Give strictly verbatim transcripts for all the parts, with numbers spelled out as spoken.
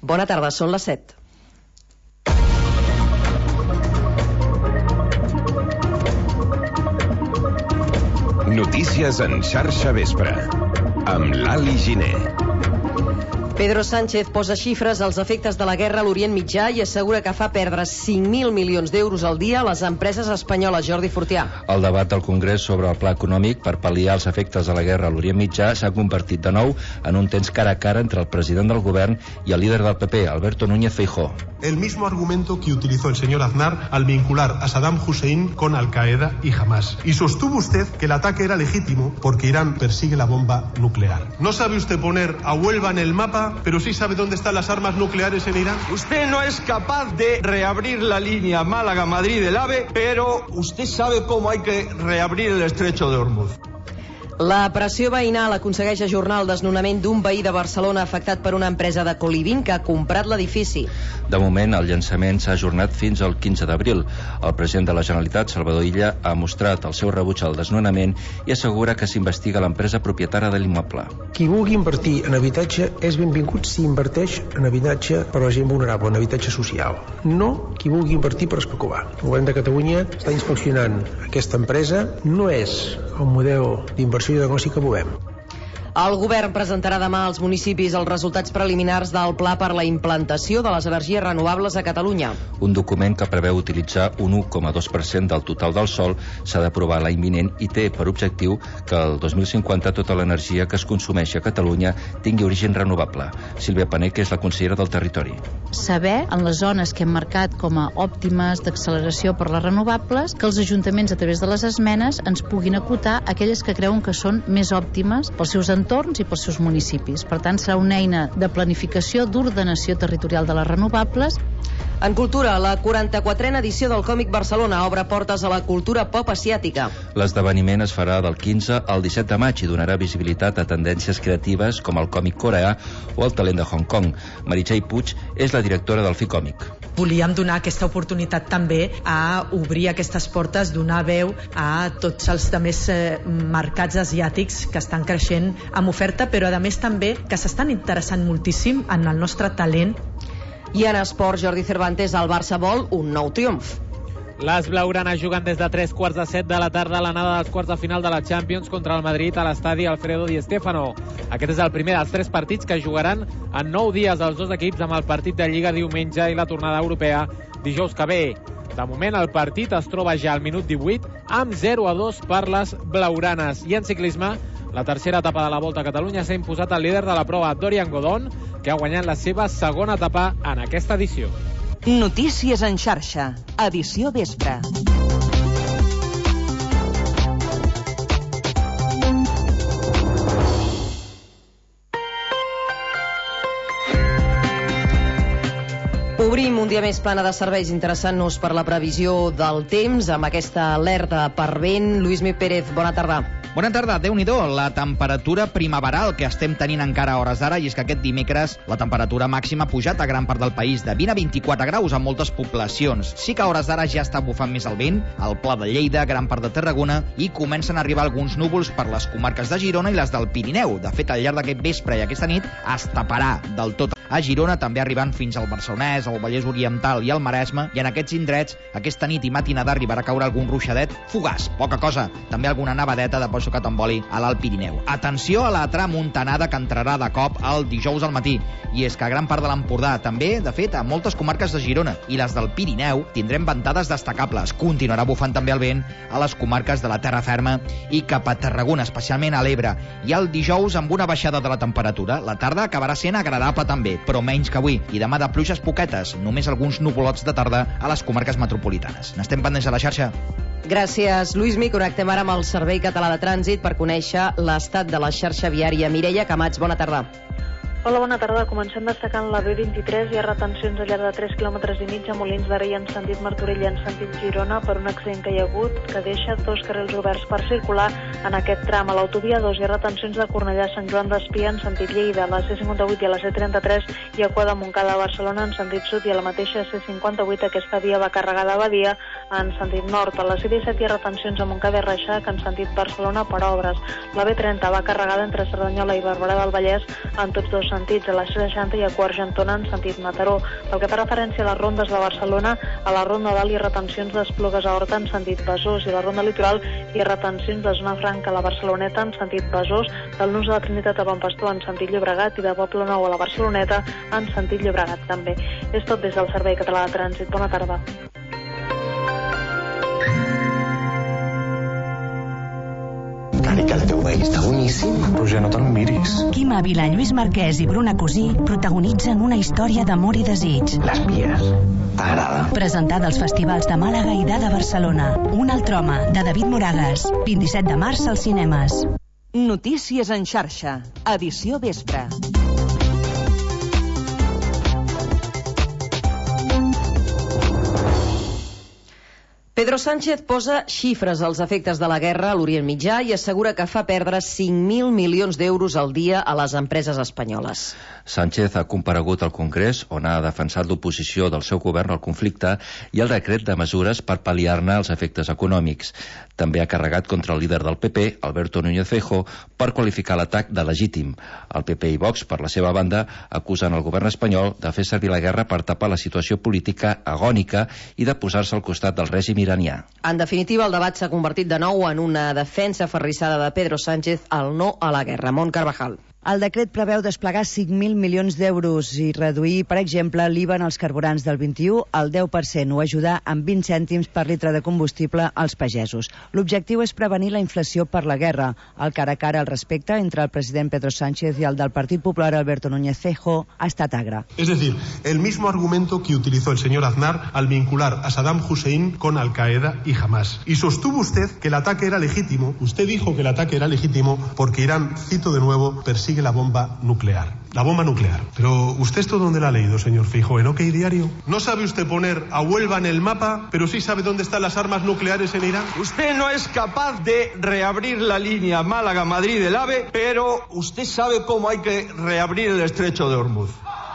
Bona tarda, són les set. Notícies en xarxa vespre, amb l'Ali Giner. Pedro Sánchez posa xifres als efectes de la guerra a l'Orient Mitjà i assegura que fa perdre cinc mil milions d'euros al dia a les empreses espanyoles. Jordi Fortià. El debat del Congrés sobre el pla econòmic per pal·liar els efectes de la guerra a l'Orient Mitjà s'ha convertit de nou en un tens cara a cara entre el president del govern i el líder del P P, Alberto Núñez Feijóo. El mismo argumento que utilizó el señor Aznar al vincular a Saddam Hussein con Al-Qaeda y Hamas. Y sostuvo usted que el ataque era legítimo porque Irán persigue la bomba nuclear. No sabe usted poner a Huelva en el mapa, pero sí sabe dónde están las armas nucleares en Irán. Usted no es capaz de reabrir la línea Málaga-Madrid del AVE, pero usted sabe cómo hay que reabrir el estrecho de Hormuz. La pressió veïnal aconsegueix ajornar el desnonament d'un veí de Barcelona afectat per una empresa de Coliving que ha comprat l'edifici. De moment, el llançament s'ha ajornat fins al quinze d'abril. El president de la Generalitat, Salvador Illa, ha mostrat el seu rebuig al desnonament i assegura que s'investiga l'empresa propietària de l'immoble. Qui vulgui invertir en habitatge és benvingut si inverteix en habitatge per a la gent vulnerable, en habitatge social. No qui vulgui invertir per especular. El govern de Catalunya està inspeccionant aquesta empresa. No és el model d'inversió i de negoci que volem. El govern presentarà demà als municipis els resultats preliminars del pla per la implantació de les energies renovables a Catalunya. Un document que preveu utilitzar un u coma dos per cent del total del sòl s'ha d'aprovar l'any vinent i té per objectiu que el dos mil cinquanta tota l'energia que es consumeixi a Catalunya tingui origen renovable. Sílvia Pané, que és la consellera del Territori. Saber, en les zones que hem marcat com a òptimes d'acceleració per les renovables, que els ajuntaments, a través de les esmenes, ens puguin acotar aquelles que creuen que són més òptimes pels seus entorns entorns i pels seus municipis. Per tant, serà una eina de planificació, d'ordenació territorial de les renovables. En cultura, la quaranta-quatrena edició del Còmic Barcelona obre portes a la cultura pop asiàtica. L'esdeveniment es farà del quinze al disset de maig i donarà visibilitat a tendències creatives com el còmic coreà o el talent de Hong Kong. Meritxell Puig és la directora del Ficòmic. Volíem donar aquesta oportunitat també a obrir aquestes portes, donar veu a tots els altres eh, mercats asiàtics que estan creixent amb oferta, però a més també que s'estan interessant moltíssim en el nostre talent. I en esport, Jordi Cervantes, el Barça vol un nou triomf. Les blaugranes juguen des de tres quarts de set de la tarda a l'anada dels quarts de final de la Champions contra el Madrid a l'estadi Alfredo Di Stéfano. Aquest és el primer dels tres partits que jugaran en nou dies els dos equips, amb el partit de Lliga diumenge i la tornada europea dijous que ve. De moment el partit es troba ja al minut divuit amb zero a dos per les blaugranes. I en ciclisme, la tercera etapa de la Volta a Catalunya s'ha imposat el líder de la prova, Dorian Godon, que ha guanyat la seva segona etapa en aquesta edició. Notícies en xarxa, edició vespre. Obrim un dia més plana de serveis, interessant-nos per la previsió del temps amb aquesta alerta per vent. Lluís Mi Pérez, bona tarda. Bona tarda, Déu-n'hi-do, la temperatura primaveral que estem tenint encara a hores d'ara, i és que aquest dimecres la temperatura màxima ha pujat a gran part del país, de vint a vint-i-quatre graus en moltes poblacions. Sí que a hores d'ara ja està bufant més el vent, al Pla de Lleida, gran part de Tarragona, i comencen a arribar alguns núvols per les comarques de Girona i les del Pirineu. De fet, al llarg d'aquest vespre i aquesta nit es taparà del tot a Girona, també arribant fins al Barcelonès, al Vallès Oriental i al Maresme, i en aquests indrets aquesta nit i matinada arribarà a caure algun ruixadet fugaç, poca cosa, també alguna nevadeta de poso que t'emboli a l'Alt Pirineu. Atenció a la tramuntanada que entrarà de cop el dijous al matí, i és que a gran part de l'Empordà, també, de fet, a moltes comarques de Girona i les del Pirineu, tindrem ventades destacables. Continuarà bufant també el vent a les comarques de la terra ferma i cap a Tarragona, especialment a l'Ebre, i el dijous amb una baixada de la temperatura. La tarda acabarà sent agradable també, però menys que avui, i demà de pluges poquetes, només alguns nuvolots de tarda a les comarques metropolitanes. N'estem pendents a la xarxa. Gràcies, Lluís Mi. Connectem ara amb el Servei Català de Trànsit per conèixer l'estat de la xarxa viària. Mireia Camats, bona tarda. Hola, bona tarda. Comencem destacant la B vint-i-tres. Hi ha retencions al llarg de tres quilòmetres i mig a Molins de Rei en sentit Martorell i en sentit Girona per un accident que hi ha hagut que deixa dos carrils oberts per circular en aquest tram. A l'autovia dos hi ha retencions de Cornellà a Sant Joan d'Espí en sentit Lleida. A la C cinquanta-vuit i a la C trenta-tres hi ha cua de Montcada a Barcelona en sentit sud i a la mateixa C cinquanta-vuit aquesta via va carregada a Badia en sentit nord. A la C disset hi ha retencions a Montcada i Reixac en sentit Barcelona per obres. La B trenta va carregada entre Cerdanyola i Barberà del Vallès en tots dos sentits, a la C seixanta i a Quart Argentona en sentit Mataró. Pel que fa referència a les rondes de Barcelona, a la Ronda Dalt hi ha retencions d'Esplugues a Horta en sentit Besòs, i a la Ronda Litoral hi ha retencions de Zona Franca a la Barceloneta en sentit Besòs, del Nus de la Trinitat a Bon Pastor en sentit Llobregat i de Poble Nou a la Barceloneta en sentit Llobregat també. És tot des del Servei Català de Trànsit. Bona tarda. Cari, que el teu veí està boníssim. Roger, no te'l miris. Quim Ávila, Lluís Marquès i Bruna Cosí protagonitzen una història d'amor i desig. Les vies. T'agrada? Presentada als festivals de Màlaga i de Barcelona. Un altre home, de David Moragas. vint-i-set de març als cinemes. Notícies en xarxa. Edició vespre. Pedro Sánchez posa xifres als efectes de la guerra a l'Orient Mitjà i assegura que fa perdre cinc mil milions d'euros al dia a les empreses espanyoles. Sánchez ha comparegut al Congrés, on ha defensat l'oposició del seu govern al conflicte i el decret de mesures per pal·liar-ne els efectes econòmics. També ha carregat contra el líder del P P, Alberto Núñez Feijóo, per qualificar l'atac de legítim. El P P i Vox, per la seva banda, acusen el govern espanyol de fer servir la guerra per tapar la situació política agònica i de posar-se al costat del règim iranià. En definitiva, el debat s'ha convertit de nou en una defensa aferrissada de Pedro Sánchez al no a la guerra. Mont Carvajal. El decret preveu desplegar cinc mil milions d'euros i reduir, per exemple, l'I V A en els carburants del vint-i-u al deu per cent o ajudar amb vint cèntims per litre de combustible als pagesos. L'objectiu és prevenir la inflació per la guerra. El cara a cara al respecte entre el president Pedro Sánchez y el del Partit Popular Alberto Núñez Feijóo ha estat agre. Es decir, el mismo argumento que utilizó el señor Aznar al vincular a Saddam Hussein con Al-Qaeda y Hamas. Y sostuvo usted que el ataque era legítimo. Usted dijo que el ataque era legítimo porque Irán, cito de nuevo, persigue la bomba nuclear. La bomba nuclear. Pero ¿usted esto dónde lo ha leído, señor Feijóo? ¿En OK Diario? No sabe usted poner a Huelva en el mapa, pero sí sabe dónde están las armas nucleares en Irán. Usted no es capaz de reabrir la línea Málaga-Madrid del AVE, pero usted sabe cómo hay que reabrir el estrecho de Hormuz.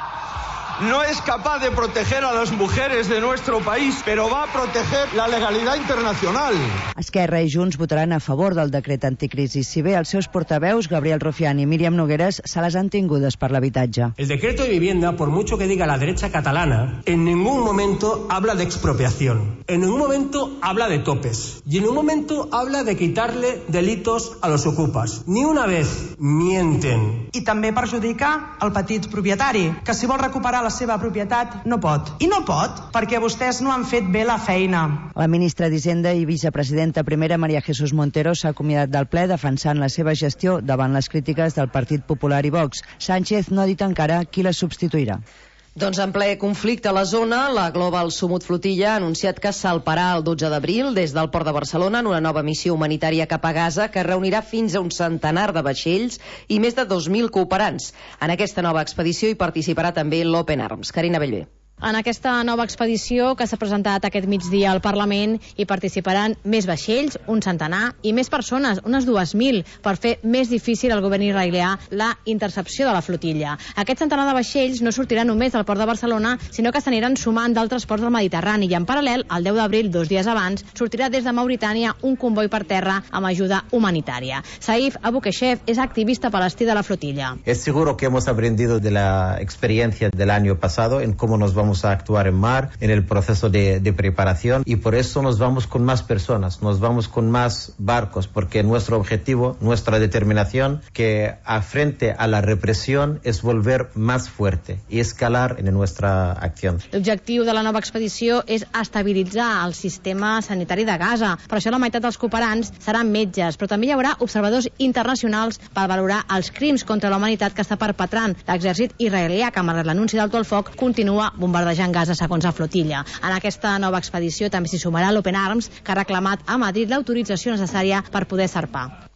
No es capaz de proteger a las mujeres de nuestro país, pero va a proteger la legalidad internacional. Esquerra i Junts votaran a favor del decret anticrisi, si bé els seus portaveus, Gabriel Rufián i Míriam Nogueras, se les han tingudes per l'habitatge. El decreto de vivienda, por mucho que diga la derecha catalana, en ningún momento habla de expropiación, en ningún momento habla de topes y en ningún momento habla de quitarle delitos a los ocupas. Ni una vez mienten. I també perjudica el petit propietari, que si vol recuperar la seva propietat no pot. I no pot perquè vostès no han fet bé la feina. La ministra d'Hisenda i vicepresidenta primera, María Jesús Montero, s'ha acomiadat del ple defensant la seva gestió davant les crítiques del Partit Popular i Vox. Sánchez no ha dit encara qui la substituirà. Doncs en ple conflicte a la zona, la Global Sumut Flotilla ha anunciat que salparà el dotze d'abril des del port de Barcelona en una nova missió humanitària cap a Gaza que reunirà fins a un centenar de vaixells i més de dos mil cooperants. En aquesta nova expedició hi participarà també l'Open Arms. Carina Bellver. En aquesta nova expedició que s'ha presentat aquest migdia al Parlament hi participaran més vaixells, un centenar, i més persones, unes dues mil, per fer més difícil al govern israelià la intercepció de la flotilla. Aquest centenar de vaixells no sortirà només del port de Barcelona, sinó que s'aniran sumant d'altres ports del Mediterrani, i en paral·lel, el deu d'abril, dos dies abans, sortirà des de Mauritània un comboi per terra amb ajuda humanitària. Saif Abukeshev és activista palestí de la flotilla. Es seguro que hemos aprendido de la experiencia del año pasado en cómo nos vamos a actuar en mar, en el proceso de, de preparación, y por eso nos vamos con más personas, nos vamos con más barcos, porque nuestro objetivo, nuestra determinación, que a frente a la represión es volver más fuerte y escalar en nuestra acción. L'objectiu de la nova expedició és estabilitzar el sistema sanitari de Gaza. Per això la meitat dels cooperants seran metges, però també hi haurà observadors internacionals per valorar els crims contra la humanitat que està perpetrant l'exèrcit israelià, que malgrat l'anunci d'alto el foc continua bombardejant Gaza segons la flotilla. En aquesta nova expedició també s'hi sumarà l'Open Arms, que ha reclamat a Madrid l'autorització necessària per poder zarpar.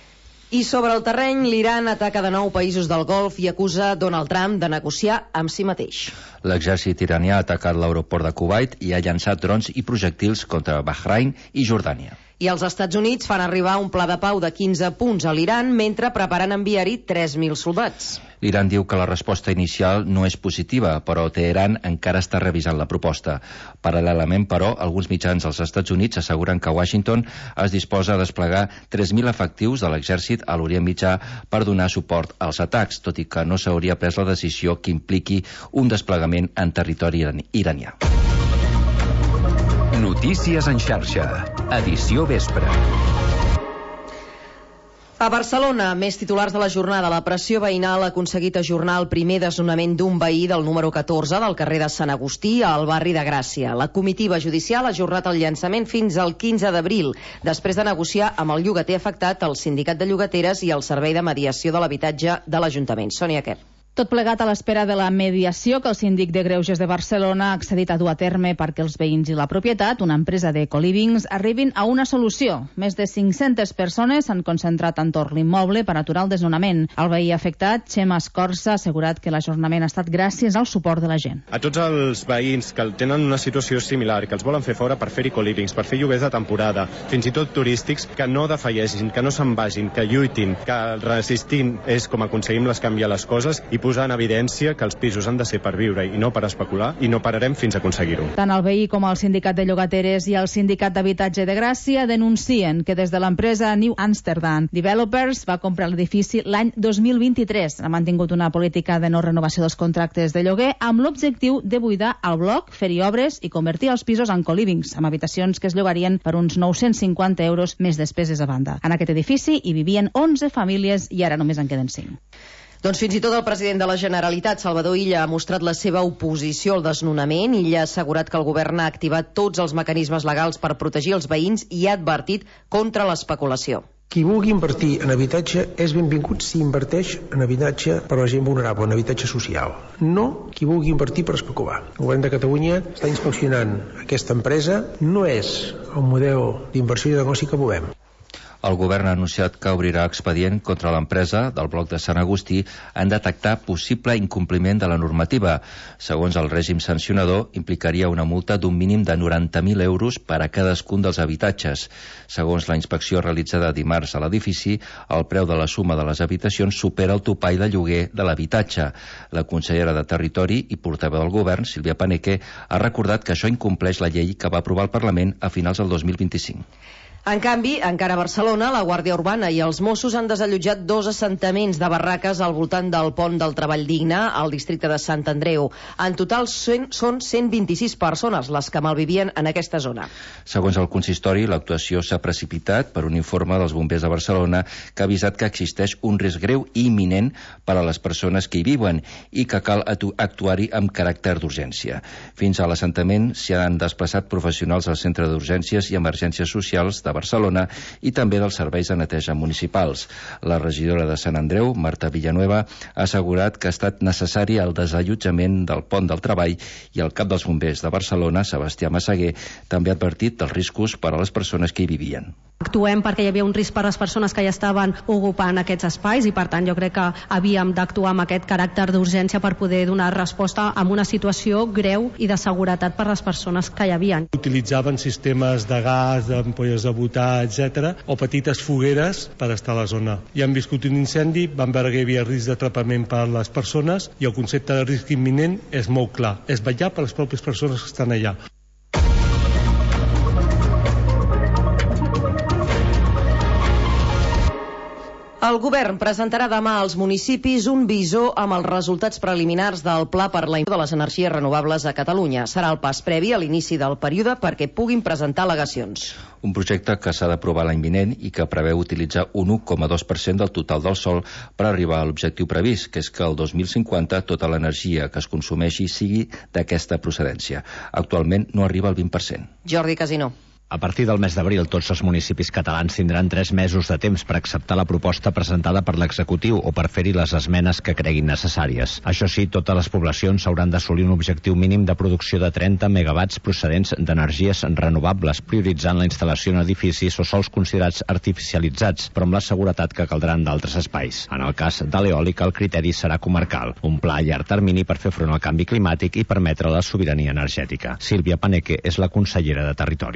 I sobre el terreny, l'Iran ataca de nou països del Golf i acusa Donald Trump de negociar amb si mateix. L'exèrcit iranià ha atacat l'aeroport de Kuwait i ha llançat drons i projectils contra Bahrain i Jordània. I els Estats Units fan arribar un pla de pau de quinze punts a l'Iran mentre preparen enviar-hi tres mil soldats. L'Iran diu que la resposta inicial no és positiva, però Teheran encara està revisant la proposta. Paral·lelament, però, alguns mitjans als Estats Units asseguren que Washington es disposa a desplegar tres mil efectius de l'exèrcit a l'Orient Mitjà per donar suport als atacs, tot i que no s'hauria pres la decisió que impliqui un desplegament en territori iranià. Notícies en xarxa, edició vespre. A Barcelona, més titulars de la jornada. La pressió veïnal ha aconseguit ajornar el primer desnonament d'un veí del número catorze del carrer de Sant Agustí al barri de Gràcia. La comitiva judicial ha ajornat el llançament fins al quinze d'abril, després de negociar amb el llogater afectat, el sindicat de llogateres i el servei de mediació de l'habitatge de l'Ajuntament. Sònia Quer. Tot plegat a l'espera de la mediació que el síndic de Greuges de Barcelona ha accedit a dur a terme perquè els veïns i la propietat, una empresa de colivings, arribin a una solució. Més de cinc-centes persones s'han concentrat entorn l'immoble per aturar el desnonament. El veí afectat, Xema Escorça, ha assegurat que l'ajornament ha estat gràcies al suport de la gent. A tots els veïns que tenen una situació similar, que els volen fer fora per fer-hi colivings, per fer lloguers de temporada, fins i tot turístics, que no defalleixin, que no se'n vagin, que lluitin, que resistint és com aconseguim les canviar les coses i posar en evidència que els pisos han de ser per viure i no per especular, i no pararem fins a aconseguir-ho. Tant el veí com el sindicat de llogateres i el sindicat d'habitatge de Gràcia denuncien que des de l'empresa New Amsterdam Developers va comprar l'edifici l'any dos mil vint-i-tres. Ha mantingut una política de no renovació dels contractes de lloguer amb l'objectiu de buidar el bloc, fer-hi obres i convertir els pisos en colivings, amb habitacions que es llogarien per uns nou-cents cinquanta euros més despeses a banda. En aquest edifici hi vivien onze famílies i ara només en queden cinc. Doncs fins i tot el president de la Generalitat, Salvador Illa, ha mostrat la seva oposició al desnonament. Illa ha assegurat que el govern ha activat tots els mecanismes legals per protegir els veïns i ha advertit contra l'especulació. Qui vulgui invertir en habitatge és benvingut si inverteix en habitatge per a la gent vulnerable, en habitatge social. No qui vulgui invertir per especular. El govern de Catalunya està inspeccionant aquesta empresa. No és el model d'inversió i de negoci que volem. El govern ha anunciat que obrirà expedient contra l'empresa del bloc de Sant Agustí en detectar possible incompliment de la normativa. Segons el règim sancionador, implicaria una multa d'un mínim de noranta mil euros per a cadascun dels habitatges. Segons la inspecció realitzada dimarts a l'edifici, el preu de la suma de les habitacions supera el topall de lloguer de l'habitatge. La consellera de Territori i portaveu del govern, Sílvia Paneque, ha recordat que això incompleix la llei que va aprovar el Parlament a finals del dos mil vint-i-cinc. En canvi, encara a Barcelona, la Guàrdia Urbana i els Mossos han desallotjat dos assentaments de barraques al voltant del pont del Treball Digne al districte de Sant Andreu. En total són cent vint-i-sis persones les que malvivien en aquesta zona. Segons el consistori, l'actuació s'ha precipitat per un informe dels bombers de Barcelona que ha avisat que existeix un risc greu i imminent per a les persones que hi viuen i que cal actuar-hi amb caràcter d'urgència. Fins a l'assentament s'hi han desplaçat professionals del Centre d'Urgències i Emergències Socials de Barcelona i també dels serveis de neteja municipals. La regidora de Sant Andreu, Marta Villanueva, ha assegurat que ha estat necessari el desallotjament del pont del Treball i el cap dels bombers de Barcelona, Sebastià Massaguer, també ha advertit dels riscos per a les persones que hi vivien. Actuem perquè hi havia un risc per a les persones que ja estaven ocupant aquests espais i, per tant, jo crec que havíem d'actuar amb aquest caràcter d'urgència per poder donar resposta a una situació greu i de seguretat per a les persones que hi havia. Utilitzaven sistemes de gas, d'ampolles de butà, etcètera, o petites fogueres per estar a la zona. I han viscut un incendi, van veure que hi havia risc d'atrapament per a les persones i el concepte de risc imminent és molt clar, és vetllar per les pròpies persones que estan allà. El govern presentarà demà als municipis un visor amb els resultats preliminars del Pla per la Inversió de les Energies Renovables a Catalunya. Serà el pas previ a l'inici del període perquè puguin presentar al·legacions. Un projecte que s'ha d'aprovar l'any vinent i que preveu utilitzar un u coma dos per cent del total del sòl per arribar a l'objectiu previst, que és que el dos mil cinquanta tota l'energia que es consumeixi sigui d'aquesta procedència. Actualment no arriba al vint per cent. Jordi Casino. A partir del mes d'abril, tots els municipis catalans tindran tres mesos de temps per acceptar la proposta presentada per l'executiu o per fer-hi les esmenes que creguin necessàries. Això sí, totes les poblacions hauran d'assolir un objectiu mínim de producció de trenta megawatts procedents d'energies renovables, prioritzant la instal·lació en edificis o sols considerats artificialitzats, però amb la seguretat que caldran d'altres espais. En el cas de l'eòlica, el criteri serà comarcal, un pla a llarg termini per fer front al canvi climàtic i permetre la sobirania energètica. Sílvia Paneque és la consellera de Territori.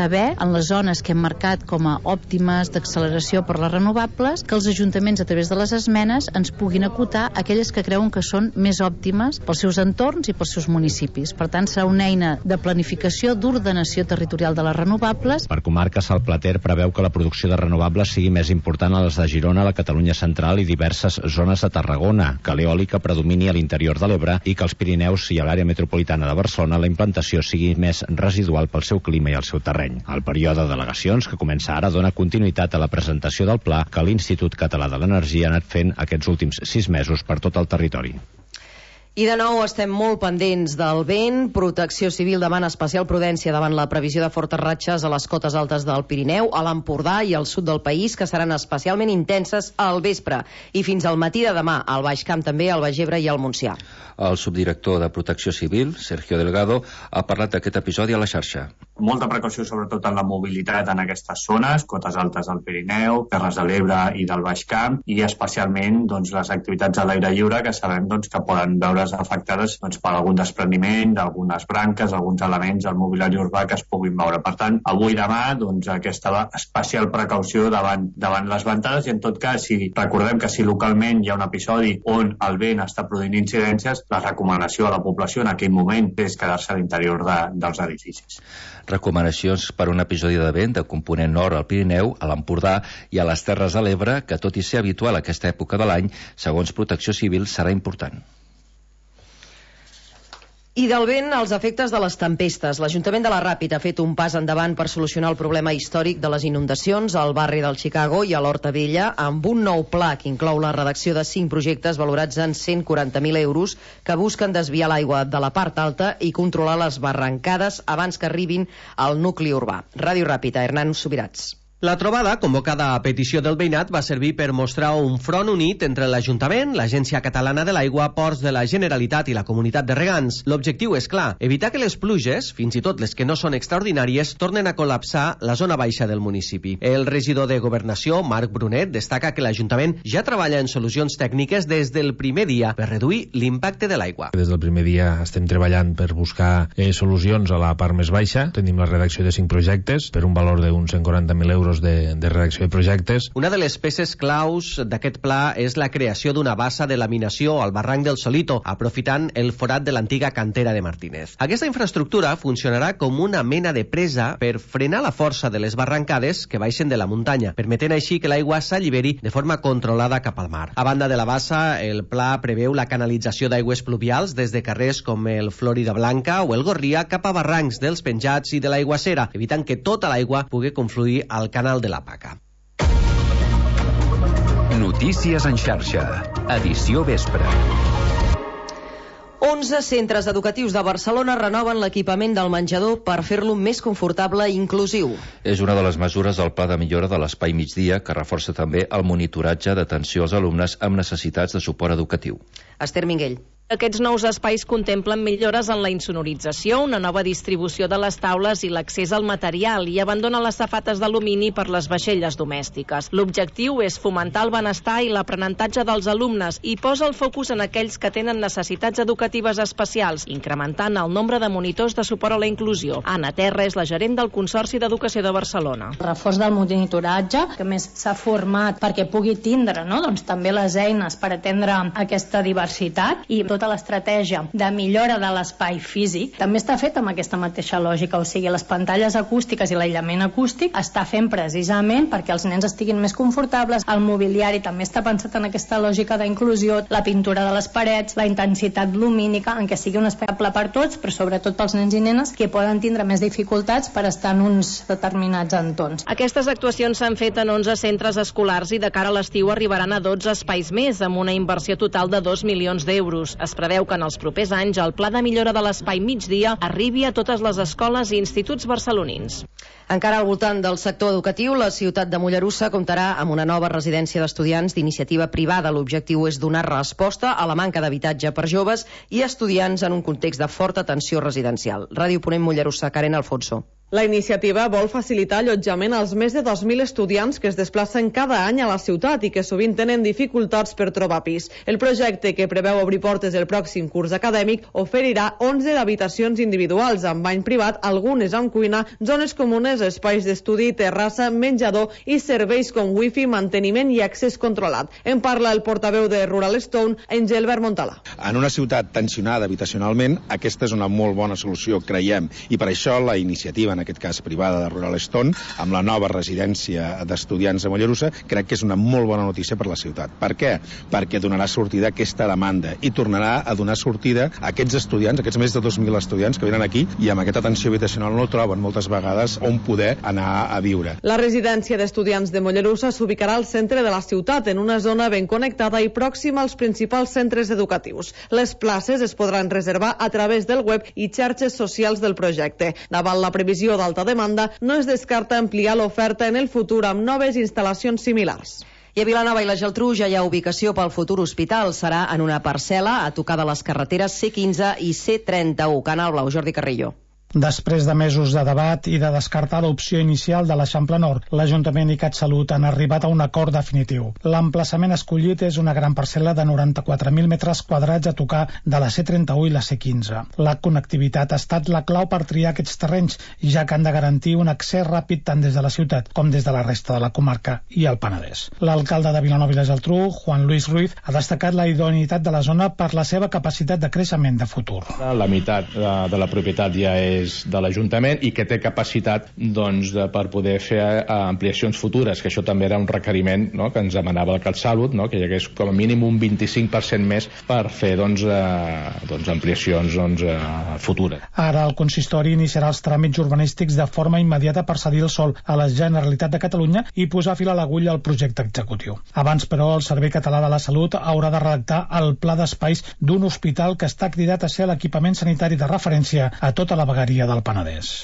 prever, en les zones que hem marcat com a òptimes d'acceleració per les renovables, que els ajuntaments, a través de les esmenes, ens puguin acotar aquelles que creuen que són més òptimes pels seus entorns i pels seus municipis. Per tant, serà una eina de planificació, d'ordenació territorial de les renovables. Per comarques, el Plater preveu que la producció de renovables sigui més important a les de Girona, la Catalunya central i diverses zones de Tarragona, que l'eòlica predomini a l'interior de l'Ebre i que als Pirineus i a l'àrea metropolitana de Barcelona la implantació sigui més residual pel seu clima i el seu terreny. El període de delegacions, que comença ara, dona continuïtat a la presentació del pla que l'Institut Català de l'Energia ha anat fent aquests últims sis mesos per tot el territori. I de nou estem molt pendents del vent. Protecció Civil demana especial prudència davant la previsió de fortes ratxes a les cotes altes del Pirineu, a l'Empordà i al sud del país, que seran especialment intenses al vespre i fins al matí de demà, al Baix Camp també, al Baix Ebre i al Montsià. El subdirector de Protecció Civil, Sergio Delgado, ha parlat d'aquest episodi a la xarxa. Molta precaució sobretot en la mobilitat en aquestes zones, cotes altes del Pirineu, Terres de l'Ebre i del Baix Camp, i especialment doncs, les activitats a l'aire lliure, que sabem doncs, que poden veure's afectades doncs, per algun despreniment d'algunes branques, alguns elements del mobiliari urbà que es puguin moure. Per tant, avui i demà doncs, aquesta especial precaució davant, davant les ventades, i en tot cas, si recordem que si localment hi ha un episodi on el vent està produint incidències, la recomanació a la població en aquell moment és quedar-se a l'interior de, dels edificis. Recomanacions per un episodi de vent de component nord al Pirineu, a l'Empordà i a les Terres de l'Ebre, que tot i ser habitual a aquesta època de l'any, segons Protecció Civil serà important. I del vent als efectes de les tempestes. L'Ajuntament de la Ràpita ha fet un pas endavant per solucionar el problema històric de les inundacions al barri del Chicago i a l'Horta Vella amb un nou pla que inclou la redacció de cinc projectes valorats en cent quaranta mil euros que busquen desviar l'aigua de la part alta i controlar les barrancades abans que arribin al nucli urbà. Ràdio Ràpita, Hernán Subirats. La trobada, convocada a petició del veïnat, va servir per mostrar un front unit entre l'Ajuntament, l'Agència Catalana de l'Aigua, Ports de la Generalitat i la comunitat de regants. L'objectiu és clar, evitar que les pluges, fins i tot les que no són extraordinàries, tornen a col·lapsar la zona baixa del municipi. El regidor de Governació, Marc Brunet, destaca que l'Ajuntament ja treballa en solucions tècniques des del primer dia per reduir l'impacte de l'aigua. Des del primer dia estem treballant per buscar eh, solucions a la part més baixa. Tenim la redacció de cinc projectes per un valor d'uns cent quaranta mil euros De, de redacció de projectes. Una de les peces claus d'aquest pla és la creació d'una bassa de laminació al barranc del Solito, aprofitant el forat de l'antiga cantera de Martínez. Aquesta infraestructura funcionarà com una mena de presa per frenar la força de les barrancades que baixen de la muntanya, permetent així que l'aigua s'alliberi de forma controlada cap al mar. A banda de la bassa, el pla preveu la canalització d'aigües pluvials des de carrers com el Florida Blanca o el Gorria cap a barrancs dels Penjats i de l'Aiguacera, evitant que tota l'aigua pugui confluir al canal de la Paca. Notícies en xarxa. Edició vespre. onze centres educatius de Barcelona renoven l'equipament del menjador per fer-lo més confortable i inclusiu. És una de les mesures del Pla de Millora de l'Espai Migdia, que reforça també el monitoratge d'atenció als alumnes amb necessitats de suport educatiu. Esther Minguell. Aquests nous espais contemplen millores en la insonorització, una nova distribució de les taules i l'accés al material i abandona les safates d'alumini per les vaixelles domèstiques. L'objectiu és fomentar el benestar i l'aprenentatge dels alumnes i posa el focus en aquells que tenen necessitats educatives especials, incrementant el nombre de monitors de suport a la inclusió. Anna Terra és la gerent del Consorci d'Educació de Barcelona. El reforç del monitoratge, que més s'ha format perquè pugui tindre, no? doncs, també les eines per atendre aquesta diversitat, i tota l'estratègia de millora de l'espai físic també està fet amb aquesta mateixa lògica, o sigui, les pantalles acústiques i l'aïllament acústic està fent precisament perquè els nens estiguin més confortables, el mobiliari també està pensat en aquesta lògica d'inclusió, la pintura de les parets, la intensitat lumínica, en què sigui un espai per tots, però sobretot pels nens i nenes que poden tindre més dificultats per estar en uns determinats entorns. Aquestes actuacions s'han fet en onze centres escolars i de cara a l'estiu arribaran a dotze espais més, amb una inversió total de dos milions d'euros. Es preveu que en els propers anys el Pla de Millora de l'Espai Migdia arribi a totes les escoles i instituts barcelonins. Encara al voltant del sector educatiu, la ciutat de Mollerussa comptarà amb una nova residència d'estudiants d'iniciativa privada. L'objectiu és donar resposta a la manca d'habitatge per joves i estudiants en un context de forta tensió residencial. Ràdio Ponent Mollerussa, Karen Alfonso. La iniciativa vol facilitar allotjament als més de dos mil estudiants que es desplacen cada any a la ciutat i que sovint tenen dificultats per trobar pis. El projecte, que preveu obrir portes el pròxim curs acadèmic, oferirà onze habitacions individuals amb bany privat, algunes amb cuina, zones comunes, espais d'estudi, terrassa, menjador i serveis com wifi, manteniment i accés controlat. En parla el portaveu de Rural Stone, Engelbert Montalà. En una ciutat tensionada habitacionalment, aquesta és una molt bona solució, creiem, i per això la iniciativa, en aquest cas privada de Rural Stone, amb la nova residència d'estudiants de Mollerussa, crec que és una molt bona notícia per la ciutat. Per què? Perquè donarà sortida a aquesta demanda i tornarà a donar sortida a aquests estudiants, aquests més de dos mil estudiants que venen aquí i amb aquesta atenció habitacional no troben moltes vegades on poder anar a viure. La residència d'estudiants de Mollerussa s'ubicarà al centre de la ciutat, en una zona ben connectada i pròxima als principals centres educatius. Les places es podran reservar a través del web i xarxes socials del projecte. Davant la previsió d'alta demanda, no es descarta ampliar l'oferta en el futur amb noves instal·lacions similars. I a Vilanova i la Geltrú ja hi ha ubicació pel futur hospital. Serà en una parcel·la a tocar de les carreteres C quinze i C trenta-u. Canal Blau, Jordi Carrillo. Després de mesos de debat i de descartar l'opció inicial de l'Eixample Nord, l'Ajuntament i CatSalut han arribat a un acord definitiu. L'emplaçament escollit és una gran parcel·la de noranta-quatre mil metres quadrats a tocar de la C trenta-u i la C quinze. La connectivitat ha estat la clau per triar aquests terrenys, ja que han de garantir un accés ràpid tant des de la ciutat com des de la resta de la comarca i el Penedès. L'alcalde de Vilanova i la Geltrú, Juan Luis Ruiz, ha destacat la idoneïtat de la zona per la seva capacitat de creixement de futur. La meitat de, de la propietat ja és de l'Ajuntament i que té capacitat doncs, de, per poder fer uh, ampliacions futures, que això també era un requeriment, no?, que ens demanava el CatSalut, no?, que hi hagués com a mínim un vint-i-cinc per cent més per fer doncs, uh, doncs, ampliacions doncs, uh, futures. Ara el consistori iniciarà els tràmits urbanístics de forma immediata per cedir el sòl a la Generalitat de Catalunya i posar fil a l'agulla al projecte executiu. Abans, però, el Servei Català de la Salut haurà de redactar el pla d'espais d'un hospital que està cridat a ser l'equipament sanitari de referència a tota la vegueria del Penedès.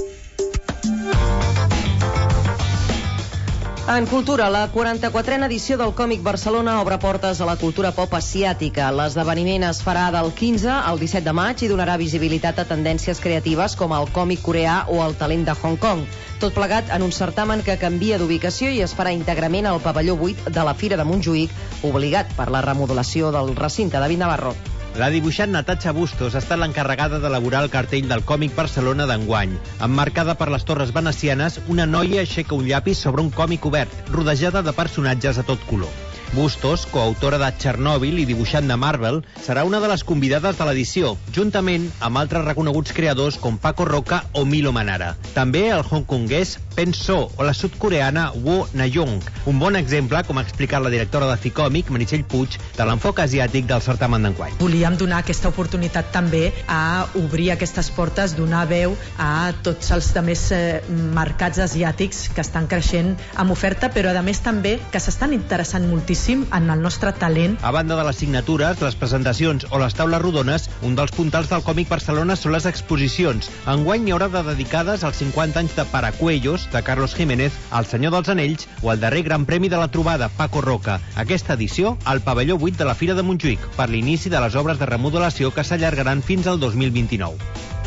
En cultura, la quaranta-quatrena edició del Còmic Barcelona obre portes a la cultura pop asiàtica. L'esdeveniment es farà del quinze al disset de maig i donarà visibilitat a tendències creatives com el còmic coreà o el talent de Hong Kong. Tot plegat en un certamen que canvia d'ubicació i es farà íntegrament al pavelló vuit de la Fira de Montjuïc, obligat per la remodelació del recinte. David Navarro. La dibuixant Natasha Bustos ha estat l'encarregada d'elaborar el cartell del Còmic Barcelona d'enguany. Emmarcada per les torres venecianes, una noia aixeca un llapis sobre un còmic obert, rodejada de personatges a tot color. Bustos, coautora de Chernobyl i dibuixant de Marvel, serà una de les convidades de l'edició, juntament amb altres reconeguts creadors com Paco Roca o Milo Manara. També el hongkonguès Pen So o la sudcoreana Woo Na-young. Un bon exemple, com ha explicat la directora de Ficòmic, Meritxell Puig, de l'enfoc asiàtic del certamen d'enguany. Volíem donar aquesta oportunitat també a obrir aquestes portes, donar veu a tots els altres eh, mercats asiàtics que estan creixent amb oferta, però a més també que s'estan interessant moltíssim en el nostre talent. A banda de les signatures, les presentacions o les taules rodones, un dels puntals del Còmic Barcelona són les exposicions. Enguany n'hi haurà de dedicades als cinquanta anys de Paracuellos, de Carlos Jiménez, El Senyor dels Anells o el darrer Gran Premi de la Trobada, Paco Roca. Aquesta edició al pavelló vuit de la Fira de Montjuïc, per l'inici de les obres de remodelació que s'allargaran fins al dos mil vint-i-nou.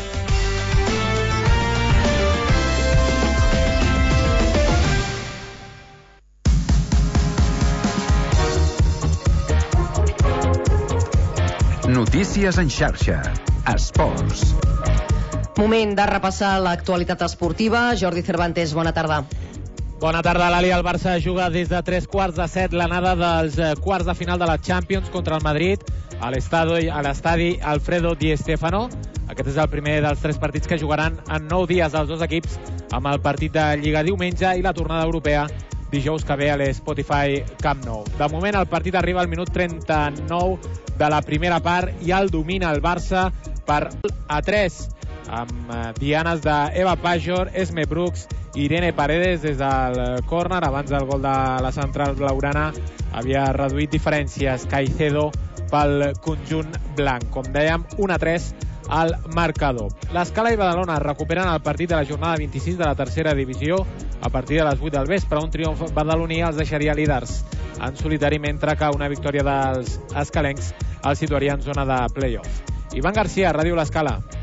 Notícies en xarxa. Esports. Moment de repassar l'actualitat esportiva. Jordi Cervantes, bona tarda. Bona tarda, Lali. El Barça juga des de tres quarts de set l'anada dels quarts de final de la Champions contra el Madrid a l'estadi Alfredo Di Stéfano. Aquest és el primer dels tres partits que jugaran en nou dies els dos equips, amb el partit de Lliga diumenge i la tornada europea dijous que ve a l'Spotify Camp Nou. De moment el partit arriba al minut trenta-nou de la primera part i el domina el Barça per a tres, amb dianes d'Eva Pajor, Esme Brooks i Irene Paredes des del córner. Abans del gol de la central blaugrana havia reduït diferències Caicedo pel conjunt blanc. Com dèiem, un a tres al marcador. L'Escala i Badalona recuperen el partit de la jornada vint-i-sis de la tercera divisió a partir de les vuit del vespre. Un triomf badaloní els deixaria líders en solitari, mentre que una victòria dels escalencs els situaria en zona de play-off. Ivan García, Ràdio L'Escala.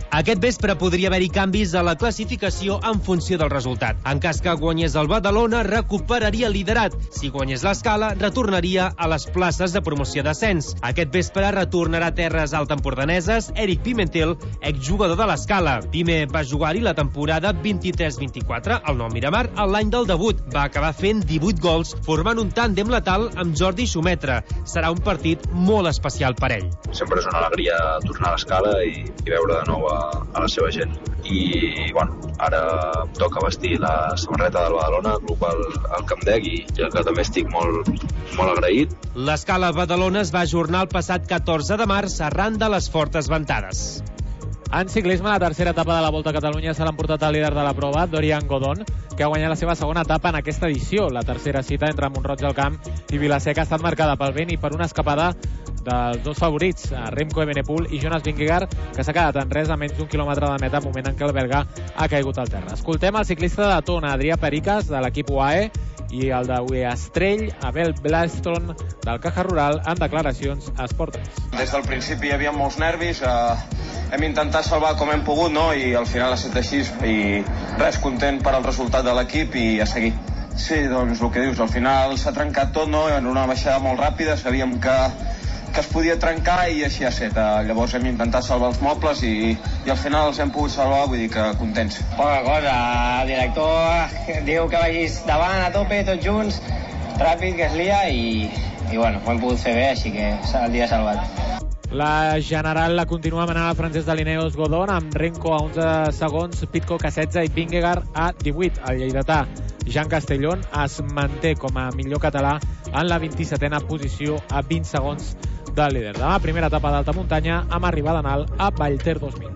Aquest vespre podria haver-hi canvis a la classificació en funció del resultat. En cas que guanyés el Badalona, recuperaria el liderat. Si guanyés l'Escala, retornaria a les places de promoció d'ascens. Aquest vespre retornarà a terres altempordaneses Eric Pimentel, exjugador de l'Escala. Pime va jugar-hi la temporada vint-i-tres vint-i-quatre al Nou Miramar a l'any del debut. Va acabar fent divuit gols, formant un tàndem letal amb Jordi Xumetra. Serà un partit molt especial per ell. Sempre és una alegria tornar a l'Escala i, i veure de nou a, a la seva gent. I, bueno, ara em toca vestir la samarreta del Badalona, club al, al Camp Dec, i ja que també estic molt, molt agraït. L'Escala Badalona es va ajornar el passat catorze de març arran de les fortes ventades. En ciclisme, la tercera etapa de la Volta a Catalunya se l'ha emportat el líder de la prova, Dorian Godon, que ha guanyat la seva segona etapa en aquesta edició. La tercera cita entre Mont-roig del Camp i Vilaseca ha estat marcada pel vent i per una escapada dels dos favorits, Remco Evenepoel i Jonas Vingegaard, que s'ha quedat en res a menys d'un quilòmetre de meta, moment en què el belga ha caigut al terra. Escoltem el ciclista de Tona, Adrià Pericas, de l'equip U A E, i el de Ueastrell, Abel Blastron, del Caja Rural, en declaracions a Sport tres. Des del principi hi havia molts nervis, eh, hem intentat salvar com hem pogut, no? I al final ha estat així, i res, content per al resultat de l'equip i a seguir. Sí, doncs el que dius, al final s'ha trencat tot, no? En una baixada molt ràpida, sabíem que que es podia trencar i així ha estat. Uh, llavors hem intentat salvar els mobles i, i al final els hem pogut salvar, vull dir que contents. Poca cosa, el director diu que vagis davant a tope, tots junts, ràpid, que es lia i, i bueno, ho hem pogut fer bé, així que el dia salvat. La general la continua manant el francès de l'Ineos Godon, amb Renko a onze segons, Pitcock a setze i Vingegaard a divuit. El lleidatà Jean Castellón es manté com a millor català en la vint-i-setena posició a vint segons del líder. Demà, primera etapa d'alta muntanya amb arribada en alt a Vallter dos mil.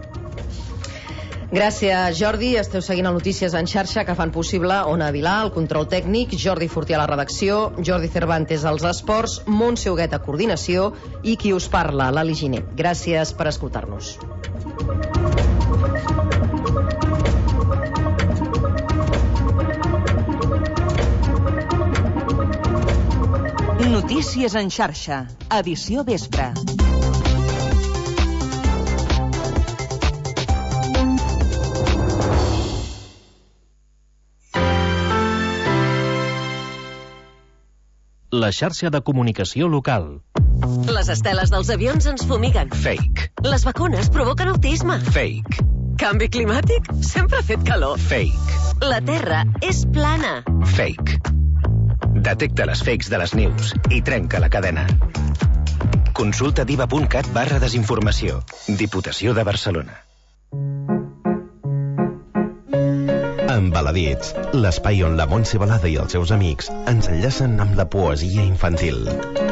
Gràcies, Jordi. Esteu seguint el Notícies en xarxa que fan possible Ona Vilà, el control tècnic, Jordi Fortià a la redacció, Jordi Cervantes als esports, Montse Huguet a coordinació i qui us parla, Lali Giner. Gràcies per escoltar-nos. Notícies en xarxa, edició vespre. La xarxa de comunicació local. Les esteles dels avions ens fumiguen. Fake. Les vacunes provoquen autisme. Fake. Canvi climàtic? Sempre ha fet calor. Fake. La Terra és plana. Fake. Detecta les fakes de les news i trenca la cadena. Consulta diva punt cat barra desinformació. Diputació de Barcelona. Embaladits, l'espai on la Montse Balada i els seus amics ens enllacen amb la poesia infantil.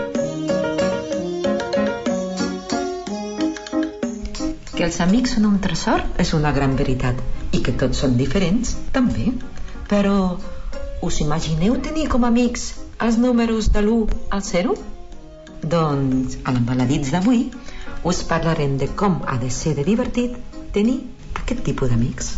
Que els amics són un tresor és una gran veritat, i que tots són diferents, també. Però us imagineu tenir com a amics els números de l'u al zero? Doncs, a l'Embaladits d'avui, us parlarem de com ha de ser de divertit tenir aquest tipus d'amics.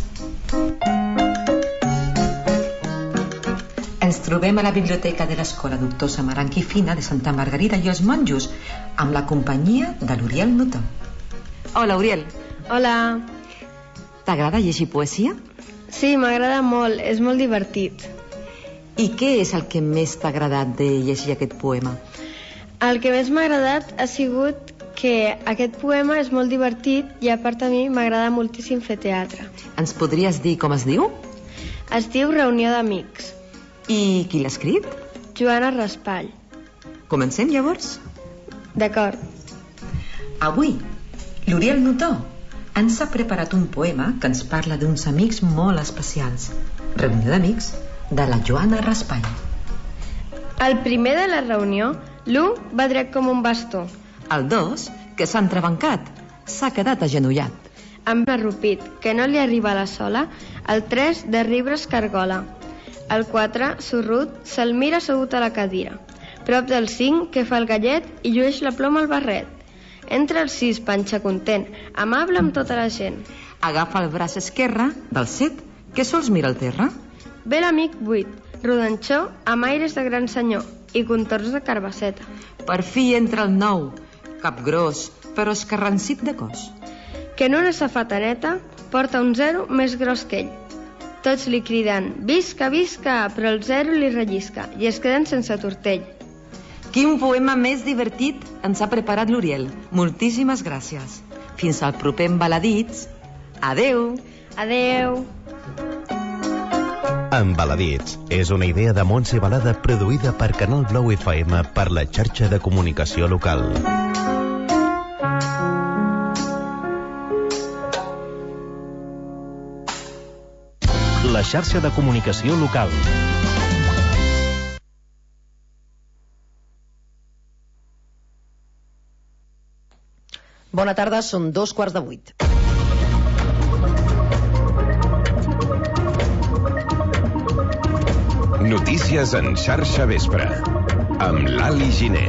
Ens trobem a la biblioteca de l'Escola Doctor Samaranch i Fina de Santa Margarida i els Monjos, amb la companyia de l'Uriel Notó. Hola, Uriel. Hola. T'agrada llegir poesia? Sí, m'agrada molt, és molt divertit. I què és el que més t'ha agradat de llegir aquest poema? El que més m'ha agradat ha sigut que aquest poema és molt divertit i a part a mi m'agrada moltíssim fer teatre. Ens podries dir com es diu? Es diu Reunió d'Amics. I qui l'ha escrit? Joana Raspall. Comencem, llavors? D'acord. Avui, l'Uriel Notó ens ha preparat un poema que ens parla d'uns amics molt especials. Reunió d'Amics, de la Joana Raspall. El primer de la reunió, l'u va dret com un bastó. El dos, que s'ha entrebancat, s'ha quedat agenollat. Amb arrupit, que no li arriba a la sola. El tres, de riure escargola. El quatre, sorrut, se'l mira assegut a la cadira. Prop del cinc, que fa el gallet i llueix la ploma al barret. Entra el sis, panxa content, amable amb tota la gent. Agafa el braç esquerre del set, que sols mira el terra. Ve l'amic vuit, rodanxó, amb aires de gran senyor i contorns de carbasseta. Per fi entra el nou, cap gros, però escarrancit de cos. que en una safata neta porta un zero més gros que ell. Tots li criden «Visca, visca!», però el zero li rellisca i es queden sense tortell. Quin poema més divertit ens ha preparat l'Uriel. Moltíssimes gràcies. Fins al proper Embaladits. Adeu! Adeu! Embaladits és una idea de Montse Balada produïda per Canal Blau F M per la xarxa de comunicació local. La xarxa de comunicació local. Bona tarda, són dos quarts de vuit. Notícies en xarxa vespre, amb l'Ali Giner.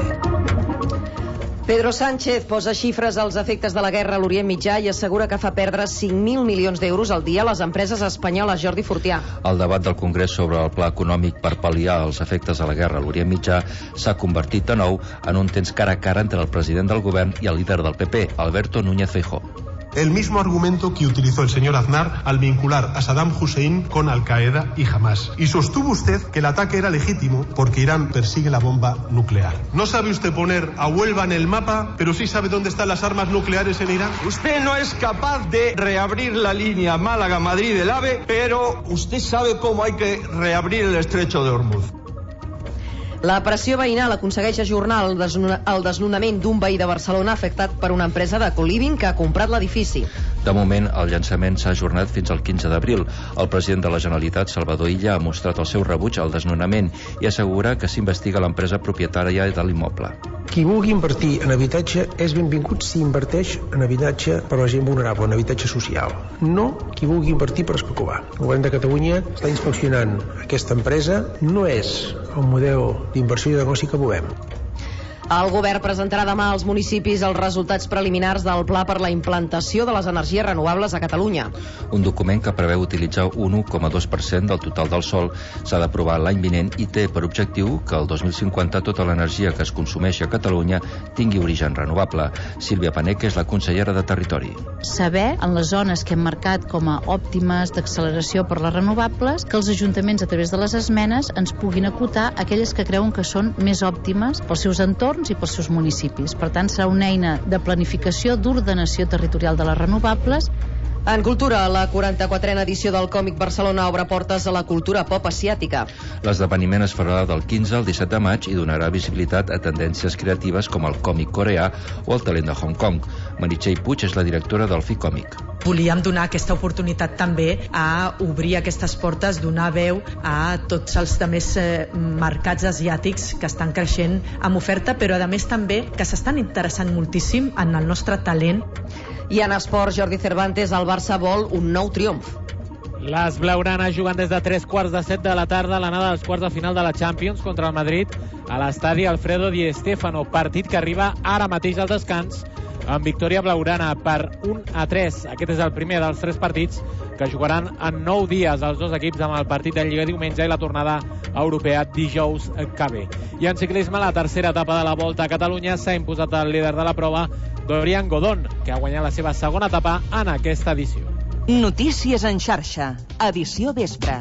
Pedro Sánchez posa xifres als efectes de la guerra a l'Orient Mitjà i assegura que fa perdre cinc mil milions d'euros al dia a les empreses espanyoles. Jordi Fortià. El debat del Congrés sobre el pla econòmic per pal·liar els efectes de la guerra a l'Orient Mitjà s'ha convertit de nou en un temps cara a cara entre el president del govern i el líder del P P, Alberto Núñez Feijóo. El mismo argumento que utilizó el señor Aznar al vincular a Saddam Hussein con Al-Qaeda y Hamas. Y sostuvo usted que el ataque era legítimo porque Irán persigue la bomba nuclear. No sabe usted poner a Huelva en el mapa, pero sí sabe dónde están las armas nucleares en Irán. Usted no es capaz de reabrir la línea Málaga-Madrid del AVE, pero usted sabe cómo hay que reabrir el estrecho de Hormuz. La pressió veïnal aconsegueix ajornar el, desnona, el desnonament d'un veí de Barcelona afectat per una empresa de co-living que ha comprat l'edifici. De moment, el llançament s'ha ajornat fins al quinze d'abril. El president de la Generalitat, Salvador Illa, ha mostrat el seu rebuig al desnonament i assegura que s'investiga l'empresa propietària de l'immoble. Qui vulgui invertir en habitatge és benvingut si inverteix en habitatge per a la gent vulnerable, en habitatge social. No qui vulgui invertir per especular. El govern de Catalunya està inspeccionant aquesta empresa. No és el model d'inversió i de negoci que volem. El govern presentarà demà als municipis els resultats preliminars del pla per la implantació de les energies renovables a Catalunya. Un document que preveu utilitzar un u coma dos per cent del total del sol s'ha d'aprovar l'any vinent i té per objectiu que el dos mil cinquanta tota l'energia que es consumeixi a Catalunya tingui origen renovable. Sílvia Paneque és la consellera de Territori. Saber, en les zones que hem marcat com a òptimes d'acceleració per les renovables, que els ajuntaments a través de les esmenes ens puguin acotar aquelles que creuen que són més òptimes pels seus entorns i pels seus municipis. Per tant, serà una eina de planificació, d'ordenació territorial de les renovables. En cultura, la quaranta-quatrena edició del Còmic Barcelona obre portes a la cultura pop asiàtica. L'esdeveniment es farà del quinze al disset de maig i donarà visibilitat a tendències creatives com el còmic coreà o el talent de Hong Kong. Meritxell Puig és la directora del Ficòmic. Volíem donar aquesta oportunitat també a obrir aquestes portes, donar veu a tots els altres eh, mercats asiàtics que estan creixent amb oferta, però a més també que s'estan interessant moltíssim en el nostre talent. I en esports, Jordi Cervantes, el Barça vol un nou triomf. Les blaugranes juguen des de tres quarts de set de la tarda l'anada dels quarts de final de la Champions contra el Madrid a l'estadi Alfredo Di Stéfano, partit que arriba ara mateix al descans amb victòria blaugrana per un a tres. Aquest és el primer dels tres partits que jugaran en nou dies els dos equips, amb el partit de Lliga diumenge i la tornada europea dijous que ve. I en ciclisme, la tercera etapa de la Volta a Catalunya s'ha imposat el líder de la prova, Dorian Godón, que ha guanyat la seva segona etapa en aquesta edició. Notícies en xarxa, edició vespre.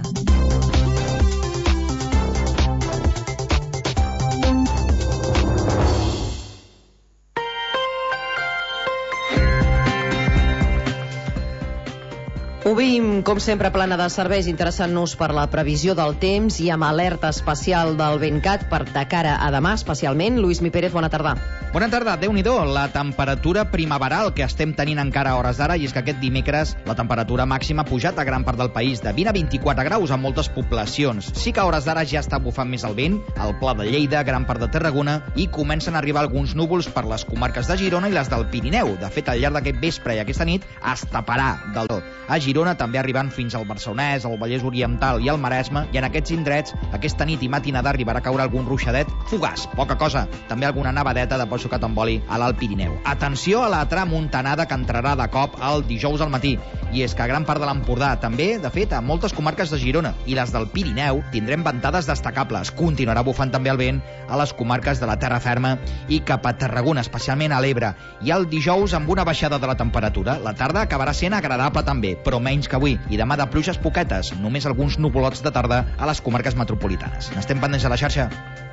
Obrim, com sempre, plana de serveis, interessant-nos per la previsió del temps i amb alerta especial del VentCat per de cara a demà, especialment. Lluís Mi Pérez, bona tarda. Bona tarda, Déu-n'hi-do, la temperatura primaveral que estem tenint encara a hores d'ara, i és que aquest dimecres la temperatura màxima ha pujat a gran part del país, de vint a vint-i-quatre graus en moltes poblacions. Sí que a hores d'ara ja està bufant més el vent, al Pla de Lleida, gran part de Tarragona, i comencen a arribar alguns núvols per les comarques de Girona i les del Pirineu. De fet, al llarg d'aquest vespre i aquesta nit es taparà del tot a Girona Girona, també arribant fins al Barcelonès, al Vallès Oriental i al Maresme, i en aquests indrets aquesta nit i matinada arribarà a caure algun ruixadet fugaç, poca cosa, també alguna nevadeta de poso que t'emboli a l'Alt Pirineu. Atenció a la tramuntanada que entrarà de cop el dijous al matí, i és que a gran part de l'Empordà, també, de fet, a moltes comarques de Girona i les del Pirineu, tindrem ventades destacables. Continuarà bufant també el vent a les comarques de la Terra Ferma i cap a Tarragona, especialment a l'Ebre. I el dijous amb una baixada de la temperatura. La tarda acabarà sent agradable també, però menys que avui. I demà de pluges poquetes, només alguns nuvolots de tarda a les comarques metropolitanes. N'estem pendents a la xarxa.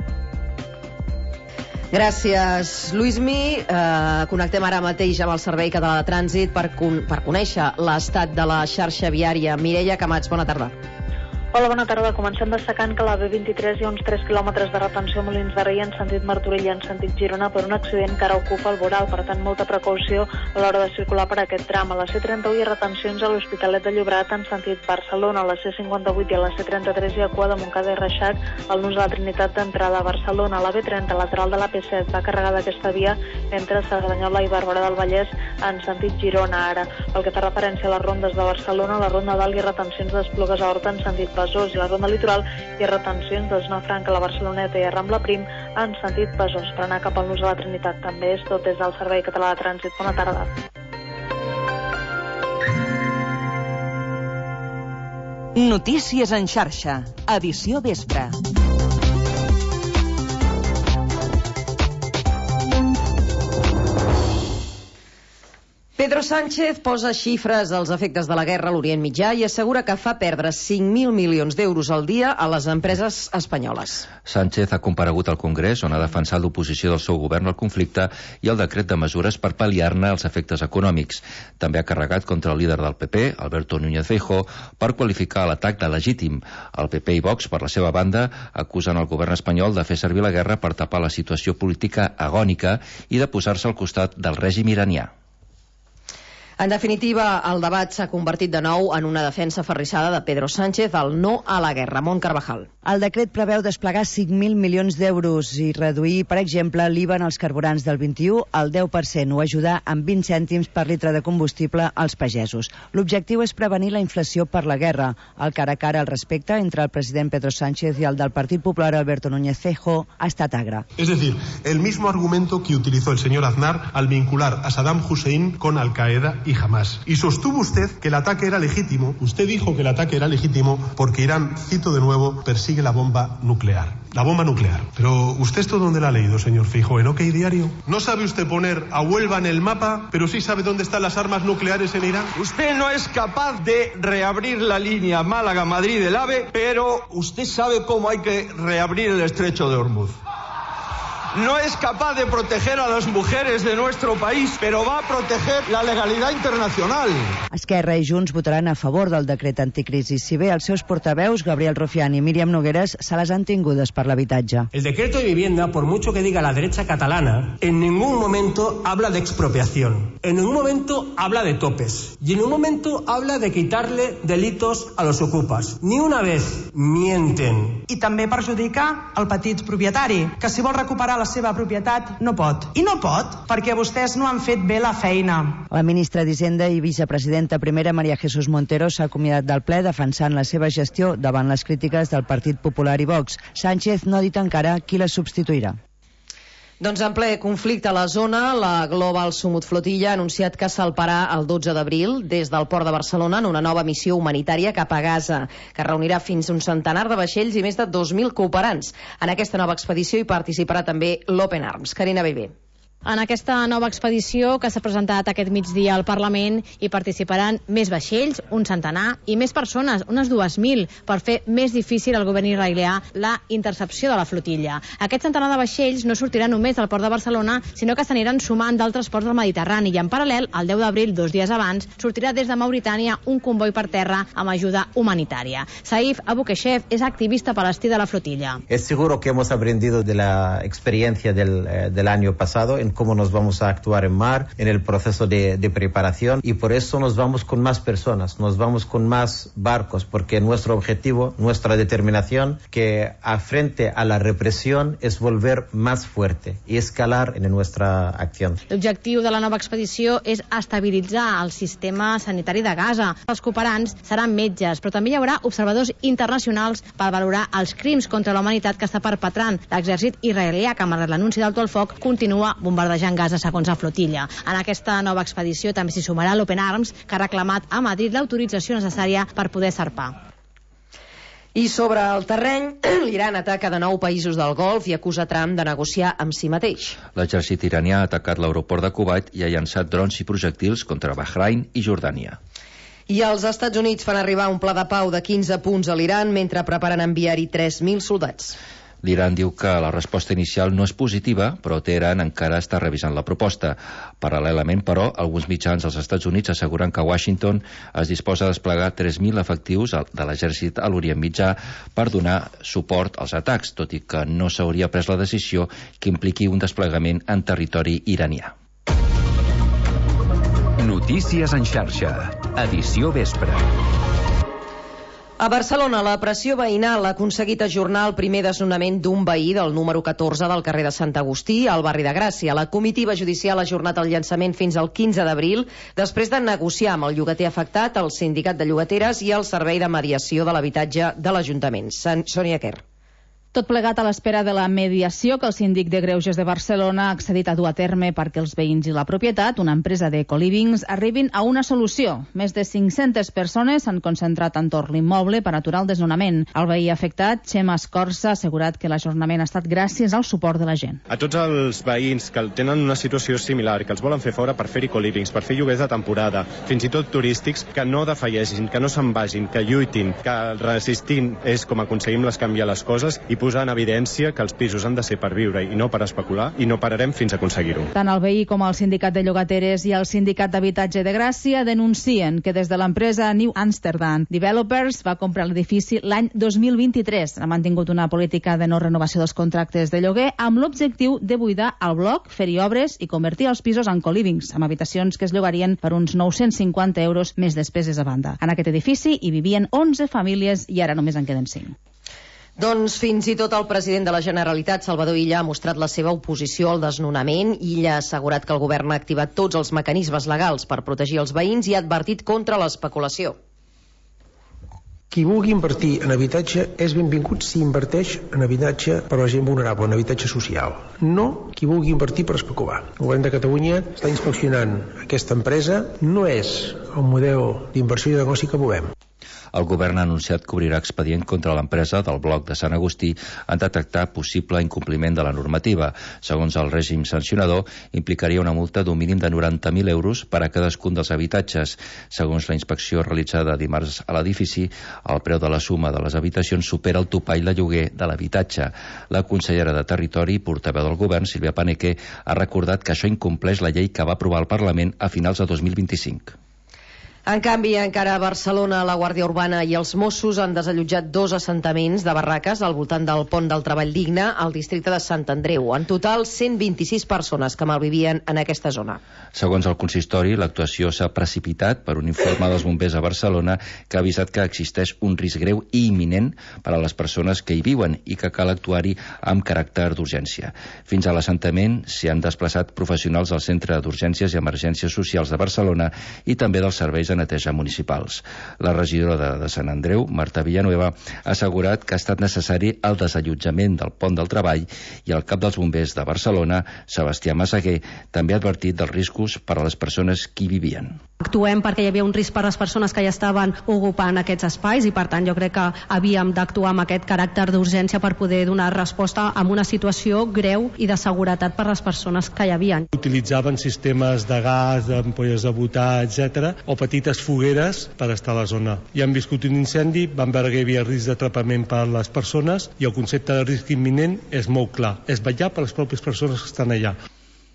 Gràcies, Luismi. Eh, connectem ara mateix amb el Servei Català de Trànsit per, con per conèixer l'estat de la xarxa viària. Mireia Camats, bona tarda. Hola, bona tarda. Comencem destacant que a la B vint-i-tres hi ha uns tres quilòmetres de retenció a Molins de Rei en sentit Martorell i en sentit Girona per un accident que ara ocupa el voral. Per tant, molta precaució a l'hora de circular per aquest tram. A la C trenta-u hi ha retencions a l'Hospitalet de Llobregat en sentit Barcelona. A la C cinquanta-vuit i a la C trenta-tres hi ha cua de Montcada i Reixac al nus de la Trinitat d'entrada a Barcelona. A la B trenta, lateral de la P set, va carregada aquesta via entre Cerdanyola i Barberà del Vallès en sentit Girona ara. Pel que fa referència a les rondes de Barcelona, a la Ronda d'Alt hi ha retencions d'Esplugues a Horta en sentit Besòs, i la Ronda Litoral hi ha retencions de Zona Franca, la Barceloneta i a Rambla Prim en sentit Besòs. Per anar cap al nus de la Trinitat també és tot des del Servei Català de Trànsit. Bona tarda. Notícies en xarxa, edició vespre. Pedro Sánchez posa xifres als efectes de la guerra a l'Orient Mitjà i assegura que fa perdre cinc mil milions d'euros al dia a les empreses espanyoles. Sánchez ha comparegut al Congrés, on ha defensat l'oposició del seu govern al conflicte i el decret de mesures per pal·liar-ne els efectes econòmics. També ha carregat contra el líder del P P, Alberto Núñez Feijóo, per qualificar l'atac de legítim. El P P i Vox, per la seva banda, acusen el govern espanyol de fer servir la guerra per tapar la situació política agònica i de posar-se al costat del règim iranià. En definitiva, el debat s'ha convertit de nou en una defensa aferrissada de Pedro Sánchez al no a la guerra. Ramon Carvajal. El decret preveu desplegar cinc mil milions d'euros i reduir, per exemple, l'I V A en els carburants del vint-i-u al deu per cent o ajudar amb vint cèntims per litre de combustible als pagesos. L'objectiu és prevenir la inflació per la guerra. El cara a cara al respecte entre el president Pedro Sánchez y el del Partido Popular Alberto Núñez Feijóo ha estat agre. Es decir, el mismo argumento que utilizó el señor Aznar al vincular a Saddam Hussein con Al-Qaeda y Hamas. Y sostuvo usted que el ataque era legítimo. Usted dijo que el ataque era legítimo porque Irán, cito de nuevo, persigue la bomba nuclear. La bomba nuclear. Pero ¿usted esto dónde la ha leído, señor Feijóo? ¿En OK Diario? ¿No sabe usted poner a Huelva en el mapa, pero sí sabe dónde están las armas nucleares en Irán? Usted no es capaz de reabrir la línea Málaga-Madrid del AVE, pero usted sabe cómo hay que reabrir el estrecho de Hormuz. No es capaz de proteger a las mujeres de nuestro país, pero va a proteger la legalidad internacional. Esquerra i Junts votaran a favor del decret anticrisi, si bé els seus portaveus, Gabriel Rufián i Míriam Nogueras, se les han tingudes per l'habitatge. El decreto de vivienda, por mucho que diga la derecha catalana, en ningún momento habla de expropiación, en ningún momento habla de topes y en ningún momento habla de quitarle delitos a los ocupas. Ni una vez mienten. I també perjudica el petit propietari, que si vol recuperar la seva propietat no pot. I no pot perquè vostès no han fet bé la feina. La ministra d'Hisenda i vicepresidenta primera María Jesús Montero s'ha acomiadat del ple defensant la seva gestió davant les crítiques del Partit Popular i Vox. Sánchez no ha dit encara qui la substituirà. Doncs en ple conflicte a la zona, la Global Sumut Flotilla ha anunciat que salparà el dotze d'abril des del port de Barcelona en una nova missió humanitària cap a Gaza, que reunirà fins a un centenar de vaixells i més de dos mil cooperants. En aquesta nova expedició hi participarà també l'Open Arms. Carina Bellver. En aquesta nova expedició que s'ha presentat aquest migdia al Parlament hi participaran més vaixells, un centenar, i més persones, unes dues mil, per fer més difícil al govern israelià la intercepció de la flotilla. Aquest centenar de vaixells no sortirà només del port de Barcelona, sinó que s'aniran sumant d'altres ports del Mediterrani, i en paral·lel, el deu d'abril, dos dies abans, sortirà des de Mauritània un comboi per terra amb ajuda humanitària. Saif Abukeshev és activista palestí de la flotilla. Es seguro que hemos aprendido de la experiencia del, eh, del año pasado en en cómo nos vamos a actuar en mar, en el proceso de, de preparación, y por eso nos vamos con más personas, nos vamos con más barcos, porque nuestro objetivo, nuestra determinación, que a frente a la represión es volver más fuerte y escalar en nuestra acción. L'objectiu de la nova expedició és estabilitzar el sistema sanitari de Gaza. Els cooperants seran metges, però també hi haurà observadors internacionals per valorar els crims contra la humanitat que està perpetrant l'exèrcit israelià, que malgrat l'anunci d'alto el foc continua bombardejant Gaza segons la flotilla. En aquesta nova expedició també s'hi sumarà l'Open Arms, que ha reclamat a Madrid l'autorització necessària per poder zarpar. I sobre el terreny, l'Iran ataca de nou països del Golf i acusa Trump de negociar amb si mateix. L'exèrcit iranià ha atacat l'aeroport de Kuwait i ha llançat drons i projectils contra Bahrain i Jordània. I els Estats Units fan arribar un pla de pau de quinze punts a l'Iran mentre preparen enviar-hi tres mil soldats. L'Iran diu que la resposta inicial no és positiva, però Teheran encara està revisant la proposta. Paral·lelament, però, alguns mitjans dels Estats Units asseguren que Washington es disposa a desplegar tres mil efectius de l'exèrcit a l'Orient Mitjà per donar suport als atacs, tot i que no s'hauria pres la decisió que impliqui un desplegament en territori iranià. Notícies en xarxa. Edició vespre. A Barcelona, la pressió veïnal ha aconseguit ajornar el primer desnonament d'un veí del número catorze del carrer de Sant Agustí, al barri de Gràcia. La comitiva judicial ha ajornat el llançament fins al quinze d'abril, després de negociar amb el llogater afectat, el sindicat de llogateres i el servei de mediació de l'habitatge de l'Ajuntament. Sònia Quer. Tot plegat a l'espera de la mediació que el síndic de Greuges de Barcelona ha accedit a dur a terme perquè els veïns i la propietat, una empresa de colivings, arribin a una solució. Més de cinc-centes persones s'han concentrat entorn l'immoble per aturar el desnonament. El veí afectat, Xema Escorça, ha assegurat que l'ajornament ha estat gràcies al suport de la gent. A tots els veïns que tenen una situació similar, que els volen fer fora per fer-hi colivings, per fer lloguers de temporada, fins i tot turístics, que no defalleixin, que no se'n vagin, que lluitin, que resistint és com aconseguim les canviar les coses i posar en evidència que els pisos han de ser per viure i no per especular, i no pararem fins a aconseguir-ho. Tant el veí com el sindicat de llogateres i el sindicat d'habitatge de Gràcia denuncien que des de l'empresa New Amsterdam Developers va comprar l'edifici l'any dos mil vint-i-tres. Ha mantingut una política de no renovació dels contractes de lloguer amb l'objectiu de buidar el bloc, fer-hi obres i convertir els pisos en colivings, amb habitacions que es llogarien per uns nou-cents cinquanta euros més despeses a banda. En aquest edifici hi vivien onze famílies i ara només en queden cinc. Doncs fins i tot el president de la Generalitat, Salvador Illa, ha mostrat la seva oposició al desnonament. Illa ha assegurat que el govern ha activat tots els mecanismes legals per protegir els veïns i ha advertit contra l'especulació. Qui vulgui invertir en habitatge és benvingut si inverteix en habitatge per a la gent vulnerable, en habitatge social. No qui vulgui invertir per especular. El govern de Catalunya està inspeccionant aquesta empresa. No és el model d'inversió i de negoci que volem. El govern ha anunciat que obrirà expedient contra l'empresa del bloc de Sant Agustí en detectar possible incompliment de la normativa. Segons el règim sancionador, implicaria una multa d'un mínim de noranta mil euros per a cadascun dels habitatges. Segons la inspecció realitzada dimarts a l'edifici, el preu de la suma de les habitacions supera el topall de lloguer de l'habitatge. La consellera de Territori i portaveu del govern, Sílvia Paneque, ha recordat que això incompleix la llei que va aprovar el Parlament a finals de dos mil vint-i-cinc. En canvi, encara a Barcelona, la Guàrdia Urbana i els Mossos han desallotjat dos assentaments de barraques al voltant del Pont del Treball Digne al districte de Sant Andreu. En total, cent vint-i-sis persones que malvivien en aquesta zona. Segons el consistori, l'actuació s'ha precipitat per un informe dels bombers a Barcelona que ha avisat que existeix un risc greu i imminent per a les persones que hi viuen i que cal actuar-hi amb caràcter d'urgència. Fins a l'assentament s'hi han desplaçat professionals del Centre d'Urgències i Emergències Socials de Barcelona i també dels serveis de neteja municipals. La regidora de, de Sant Andreu, Marta Villanueva, ha assegurat que ha estat necessari el desallotjament del Pont del Treball i el cap dels bombers de Barcelona, Sebastià Massaguer, també ha advertit dels riscos per a les persones que hi vivien. Actuem perquè hi havia un risc per a les persones que ja estaven ocupant aquests espais i per tant jo crec que havíem d'actuar amb aquest caràcter d'urgència per poder donar resposta a una situació greu i de seguretat per a les persones que hi havien. Utilitzaven sistemes de gas, d'ampolles de butà, etcètera, o petites fogueres per estar a la zona. I han viscut un incendi, van veure que hi havia risc d'atrapament per a les persones i el concepte de risc imminent és molt clar, és vetllar per les pròpies persones que estan allà.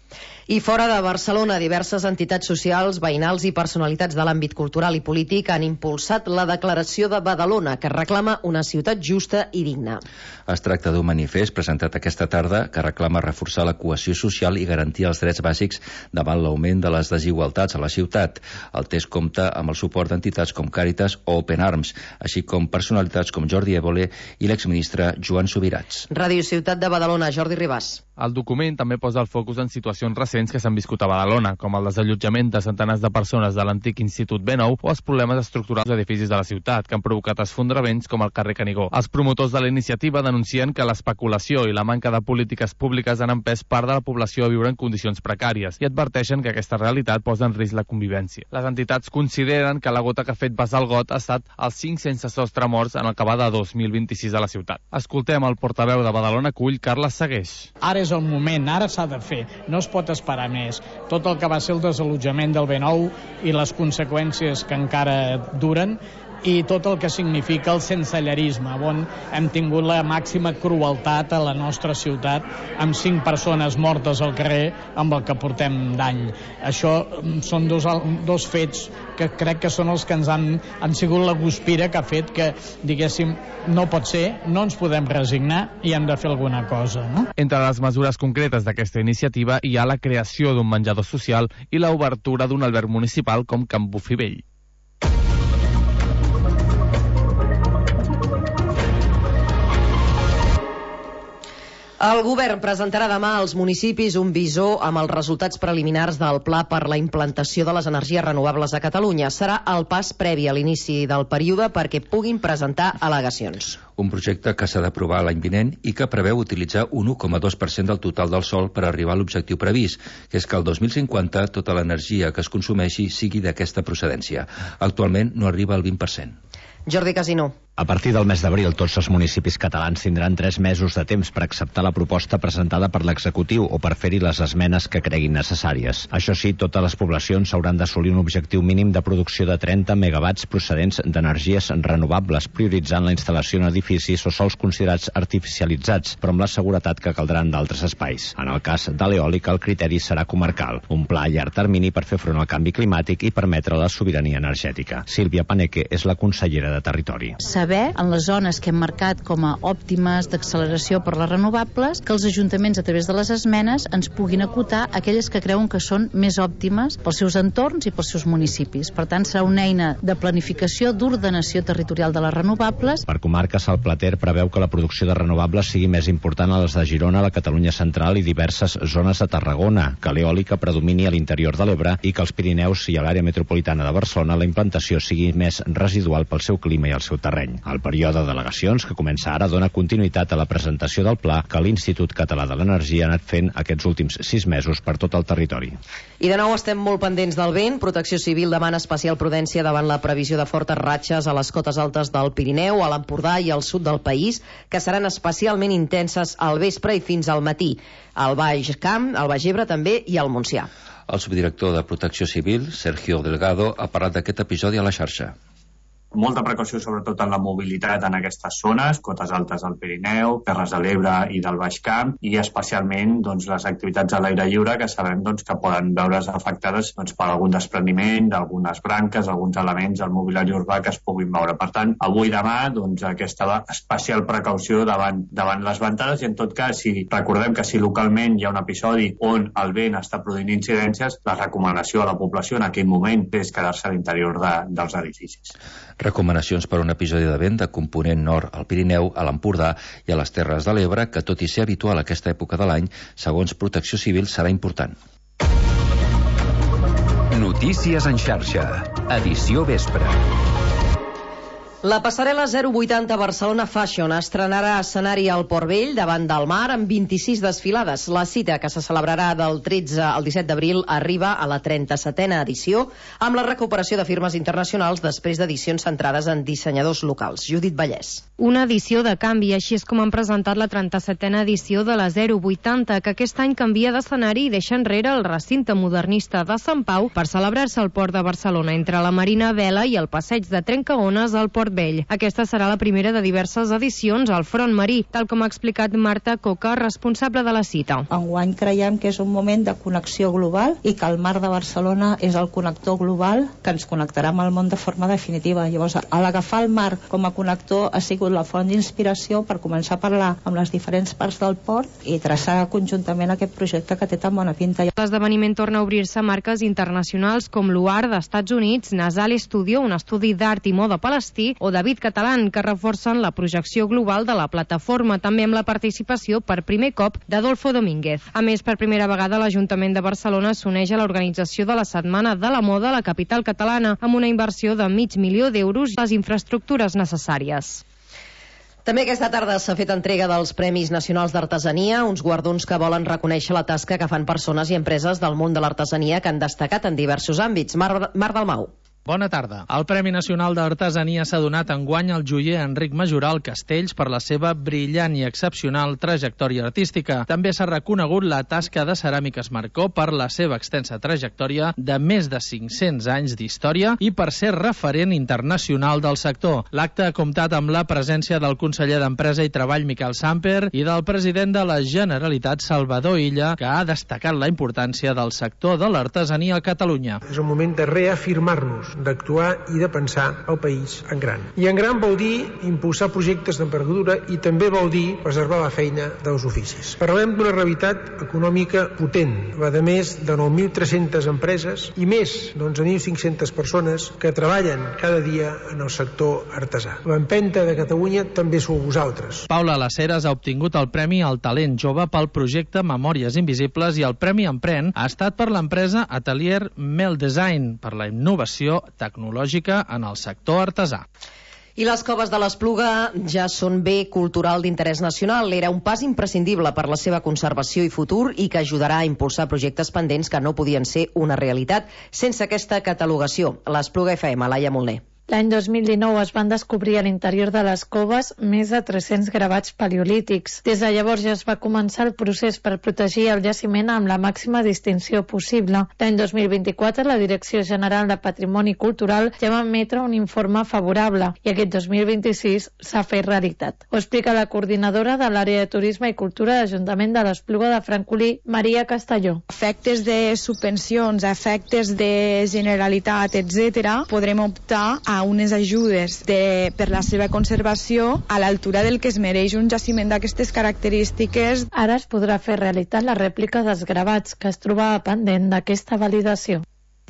I fora de Barcelona, diverses entitats socials, veïnals i personalitats de l'àmbit cultural i polític han impulsat la declaració de Badalona, que reclama una ciutat justa i digna. Es tracta d'un manifest presentat aquesta tarda que reclama reforçar la cohesió social i garantir els drets bàsics davant l'augment de les desigualtats a la ciutat. El text compta amb el suport d'entitats com Càritas o Open Arms, així com personalitats com Jordi Évole i l'exministre Joan Subirats. Ràdio Ciutat de Badalona, Jordi Ribas. El document també posa el focus en situacions recents que s'han viscut a Badalona, com el desallotjament de centenars de persones de l'antic Institut B nou o els problemes estructurals d'edificis de la ciutat, que han provocat esfondraments com el carrer Canigó. Els promotors de la iniciativa denuncien que l'especulació i la manca de polítiques públiques han empès part de la població a viure en condicions precàries i adverteixen que aquesta realitat posa en risc la convivència. Les entitats consideren que la gota que ha fet vessar el got ha estat els cinc sense sostre morts en el que va de dos mil vint-i-sis a la ciutat. Escoltem el portaveu de Badalona Cull, Carles Segueix. Ara és el moment, ara s'ha de fer, no es pot esperar més. Tot el que va ser el desallotjament del B nou i les conseqüències que encara duren i tot el que significa el sensellerisme, on hem tingut la màxima crueltat a la nostra ciutat amb cinc persones mortes al carrer amb el que portem d'any. Això són dos, dos fets que crec que són els que ens han, han sigut la guspira que ha fet que, diguéssim, no pot ser, no ens podem resignar i hem de fer alguna cosa, no? Entre les mesures concretes d'aquesta iniciativa hi ha la creació d'un menjador social i l'obertura d'un alberg municipal com Can Bufivell. El govern presentarà demà als municipis un visor amb els resultats preliminars del Pla per la implantació de les energies renovables a Catalunya. Serà el pas previ a l'inici del període perquè puguin presentar al·legacions. Un projecte que s'ha d'aprovar l'any vinent i que preveu utilitzar un u coma dos per cent del total del sòl per arribar a l'objectiu previst, que és que el dos mil cinquanta tota l'energia que es consumeixi sigui d'aquesta procedència. Actualment no arriba al vint per cent. Jordi Casino. A partir del mes d'abril, tots els municipis catalans tindran tres mesos de temps per acceptar la proposta presentada per l'executiu o per fer-hi les esmenes que creguin necessàries. Això sí, totes les poblacions hauran d'assolir un objectiu mínim de producció de trenta megawatts procedents d'energies renovables, prioritzant la instal·lació en edificis o sols considerats artificialitzats, però amb la seguretat que caldran d'altres espais. En el cas de l'eòlica, el criteri serà comarcal, un pla a llarg termini per fer front al canvi climàtic i permetre la sobirania energètica. Sílvia Paneque és la consellera de Territori. Saber, en les zones que hem marcat com a òptimes d'acceleració per les renovables, que els ajuntaments, a través de les esmenes, ens puguin acotar aquelles que creuen que són més òptimes pels seus entorns i pels seus municipis. Per tant, serà una eina de planificació, d'ordenació territorial de les renovables. Per comarques, el Plater preveu que la producció de renovables sigui més important a les de Girona, la Catalunya central i diverses zones de Tarragona, que l'eòlica predomini a l'interior de l'Ebre i que als Pirineus i a l'àrea metropolitana de Barcelona la implantació sigui més residual pel seu clima i el seu terreny. El període de delegacions, que comença ara, dona continuïtat a la presentació del pla que l'Institut Català de l'Energia ha anat fent aquests últims sis mesos per tot el territori. I de nou estem molt pendents del vent. Protecció Civil demana especial prudència davant la previsió de fortes ratxes a les cotes altes del Pirineu, a l'Empordà i al sud del país, que seran especialment intenses al vespre i fins al matí. Al Baix Camp, al Baix Ebre també i al Montsià. El subdirector de Protecció Civil, Sergio Delgado, ha parlat d'aquest episodi a la xarxa. Molta precaució sobretot en la mobilitat en aquestes zones, cotes altes del Pirineu, Terres de l'Ebre i del Baix Camp, i especialment doncs, les activitats a l'aire lliure que sabem doncs, que poden veure's afectades doncs, per algun despreniment d'algunes branques, alguns elements del mobiliari urbà que es puguin moure. Per tant, avui i demà doncs, aquesta especial precaució davant, davant les ventades, i en tot cas, si recordem que si localment hi ha un episodi on el vent està produint incidències, la recomanació a la població en aquell moment és quedar-se a l'interior de, dels edificis. Recomanacions per a un episodi de vent de component nord al Pirineu, a l'Empordà i a les Terres de l'Ebre, que tot i ser habitual a aquesta època de l'any, segons Protecció Civil serà important. Notícies en xarxa. Edició vespre. La passarel·la zero vuitanta Barcelona Fashion estrenarà escenari al Port Vell davant del mar amb vint-i-sis desfilades. La cita, que se celebrarà del tretze al disset d'abril, arriba a la trenta-setena edició amb la recuperació de firmes internacionals després d'edicions centrades en dissenyadors locals. Judit Vallès. Una edició de canvi, així és com han presentat la trenta-setena edició de la zero vuitanta, que aquest any canvia d'escenari i deixa enrere el recinte modernista de Sant Pau per celebrar-se al Port de Barcelona, entre la Marina Vela i el passeig de Trencaones al Port Vell. Aquesta serà la primera de diverses edicions al front marí, tal com ha explicat Marta Coca, responsable de la cita. Enguany creiem que és un moment de connexió global i que el Mar de Barcelona és el connector global que ens connectarà amb el món de forma definitiva. Llavors, a l'agafar el mar com a connector ha sigut la font d'inspiració per començar a parlar amb les diferents parts del port i traçar conjuntament aquest projecte que té tan bona pinta. L'esdeveniment torna a obrir-se a marques internacionals com l'U A R d'Estats Units, Nasal Studio, un estudi d'art i moda palestí, o David Catalán, que reforcen la projecció global de la plataforma, també amb la participació per primer cop d'Adolfo Domínguez. A més, per primera vegada l'Ajuntament de Barcelona s'uneix a l'organització de la Setmana de la Moda a la capital catalana, amb una inversió de mig milió d'euros i les infraestructures necessàries. També aquesta tarda s'ha fet entrega dels Premis Nacionals d'Artesania, uns guardons que volen reconèixer la tasca que fan persones i empreses del món de l'artesania que han destacat en diversos àmbits. Mar, Mar Dalmau. Bona tarda. El Premi Nacional d'Artesania s'ha donat enguany al joier Enric Majoral Castells per la seva brillant i excepcional trajectòria artística. També s'ha reconegut la tasca de Ceràmiques Marcó per la seva extensa trajectòria de més de cinc-cents anys d'història i per ser referent internacional del sector. L'acte ha comptat amb la presència del conseller d'Empresa i Treball Miquel Samper i del president de la Generalitat Salvador Illa, que ha destacat la importància del sector de l'artesania a Catalunya. És un moment de reafirmar-nos, d'actuar i de pensar el país en gran. I en gran vol dir impulsar projectes d'envergadura i també vol dir preservar la feina dels oficis. Parlem d'una realitat econòmica potent, va de més de nou mil tres-centes empreses i més d'onze mil cinc-centes persones que treballen cada dia en el sector artesà. L'empenta de Catalunya també sou vosaltres. Paula Laceres ha obtingut el Premi al Talent Jove pel projecte Memòries Invisibles i el Premi Empren ha estat per l'empresa Atelier Mel Design per la innovació tecnològica en el sector artesà. I les coves de l'Espluga ja són bé cultural d'interès nacional. Era un pas imprescindible per la seva conservació i futur i que ajudarà a impulsar projectes pendents que no podien ser una realitat sense aquesta catalogació. L'Espluga F M, Laia Molner. L'any dos mil dinou es van descobrir a l'interior de les coves més de tres-cents gravats paleolítics. Des de llavors ja es va començar el procés per protegir el jaciment amb la màxima distinció possible. L'any dos mil vint-i-quatre la Direcció General de Patrimoni Cultural ja va emetre un informe favorable i aquest dos mil vint-i-sis s'ha fet realitat. Ho explica la coordinadora de l'àrea de Turisme i Cultura de l'Ajuntament de l'Espluga de Francolí, Maria Castelló. Efectes de subvencions, efectes de Generalitat, etcètera, podrem optar a a unes ajudes de, per la seva conservació a l'altura del que es mereix un jaciment d'aquestes característiques. Ara es podrà fer realitat la rèplica dels gravats que es trobava pendent d'aquesta validació.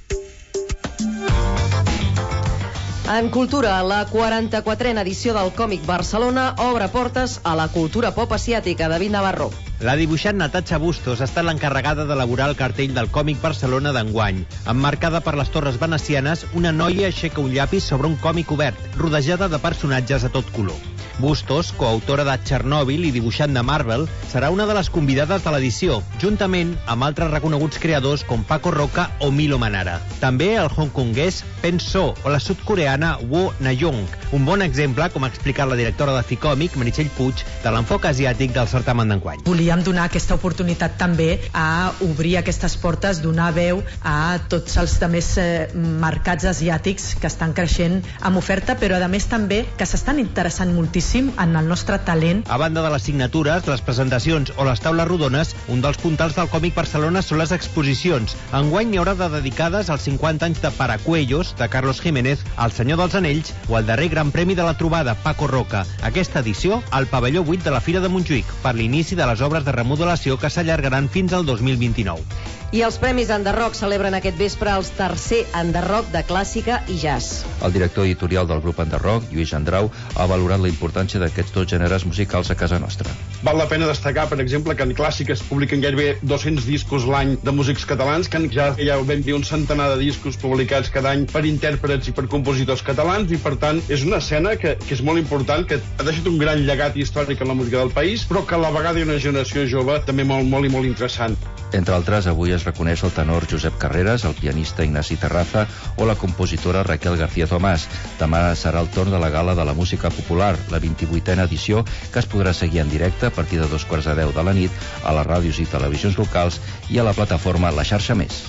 En cultura, la quaranta-quatrena edició del Còmic Barcelona obre portes a la cultura pop asiàtica. David Navarro. La dibuixant Natasha Bustos ha estat l'encarregada d'elaborar el cartell del Còmic Barcelona d'enguany. Emmarcada per les torres venecianes, una noia aixeca un llapis sobre un còmic obert, rodejada de personatges a tot color. Bustos, coautora de Chernobyl i dibuixant de Marvel, serà una de les convidades de l'edició, juntament amb altres reconeguts creadors com Paco Roca o Milo Manara. També el hongkonguès Pen So o la sudcoreana Woo Na-young, un bon exemple, com ha explicat la directora de Ficòmic, Meritxell Puig, de l'enfoc asiàtic del certamen d'enguany. Volíem donar aquesta oportunitat també a obrir aquestes portes, donar veu a tots els altres eh, mercats asiàtics que estan creixent amb oferta, però a més també que s'estan interessant moltíssim en el nostre talent. A banda de les signatures, les presentacions o les taules rodones, un dels puntals del Còmic Barcelona són les exposicions. Enguany n'hi haurà de dedicades als cinquanta anys de Paracuellos, de Carlos Jiménez, El Senyor dels Anells o el darrer Gran Premi de la Trobada, Paco Roca. Aquesta edició al pavelló vuit de la Fira de Montjuïc, per l'inici de les obres de remodelació que s'allargaran fins al dos mil vint-i-nou. I els Premis Enderrock celebren aquest vespre el tercer Enderrock de clàssica i jazz. El director editorial del grup Enderrock, Lluís Andrau, ha valorat la importància d'aquests dos gèneres musicals a casa nostra. Val la pena destacar, per exemple, que en clàssica es publiquen gairebé dos-cents discos l'any de músics catalans, que ja ja vam dir un centenar de discos publicats cada any per intèrprets i per compositors catalans, i per tant és una escena que, que és molt important, que ha deixat un gran llegat històric en la música del país, però que a la vegada hi ha una generació jove també molt, molt i molt interessant. Entre altres, avui es reconeix el tenor Josep Carreras, el pianista Ignasi Terraza o la compositora Raquel García Tomàs. Demà serà el torn de la Gala de la Música Popular, la vint-i-vuitena edició, que es podrà seguir en directe a partir de dos quarts de deu de la nit a les ràdios i televisions locals i a la plataforma La Xarxa Més.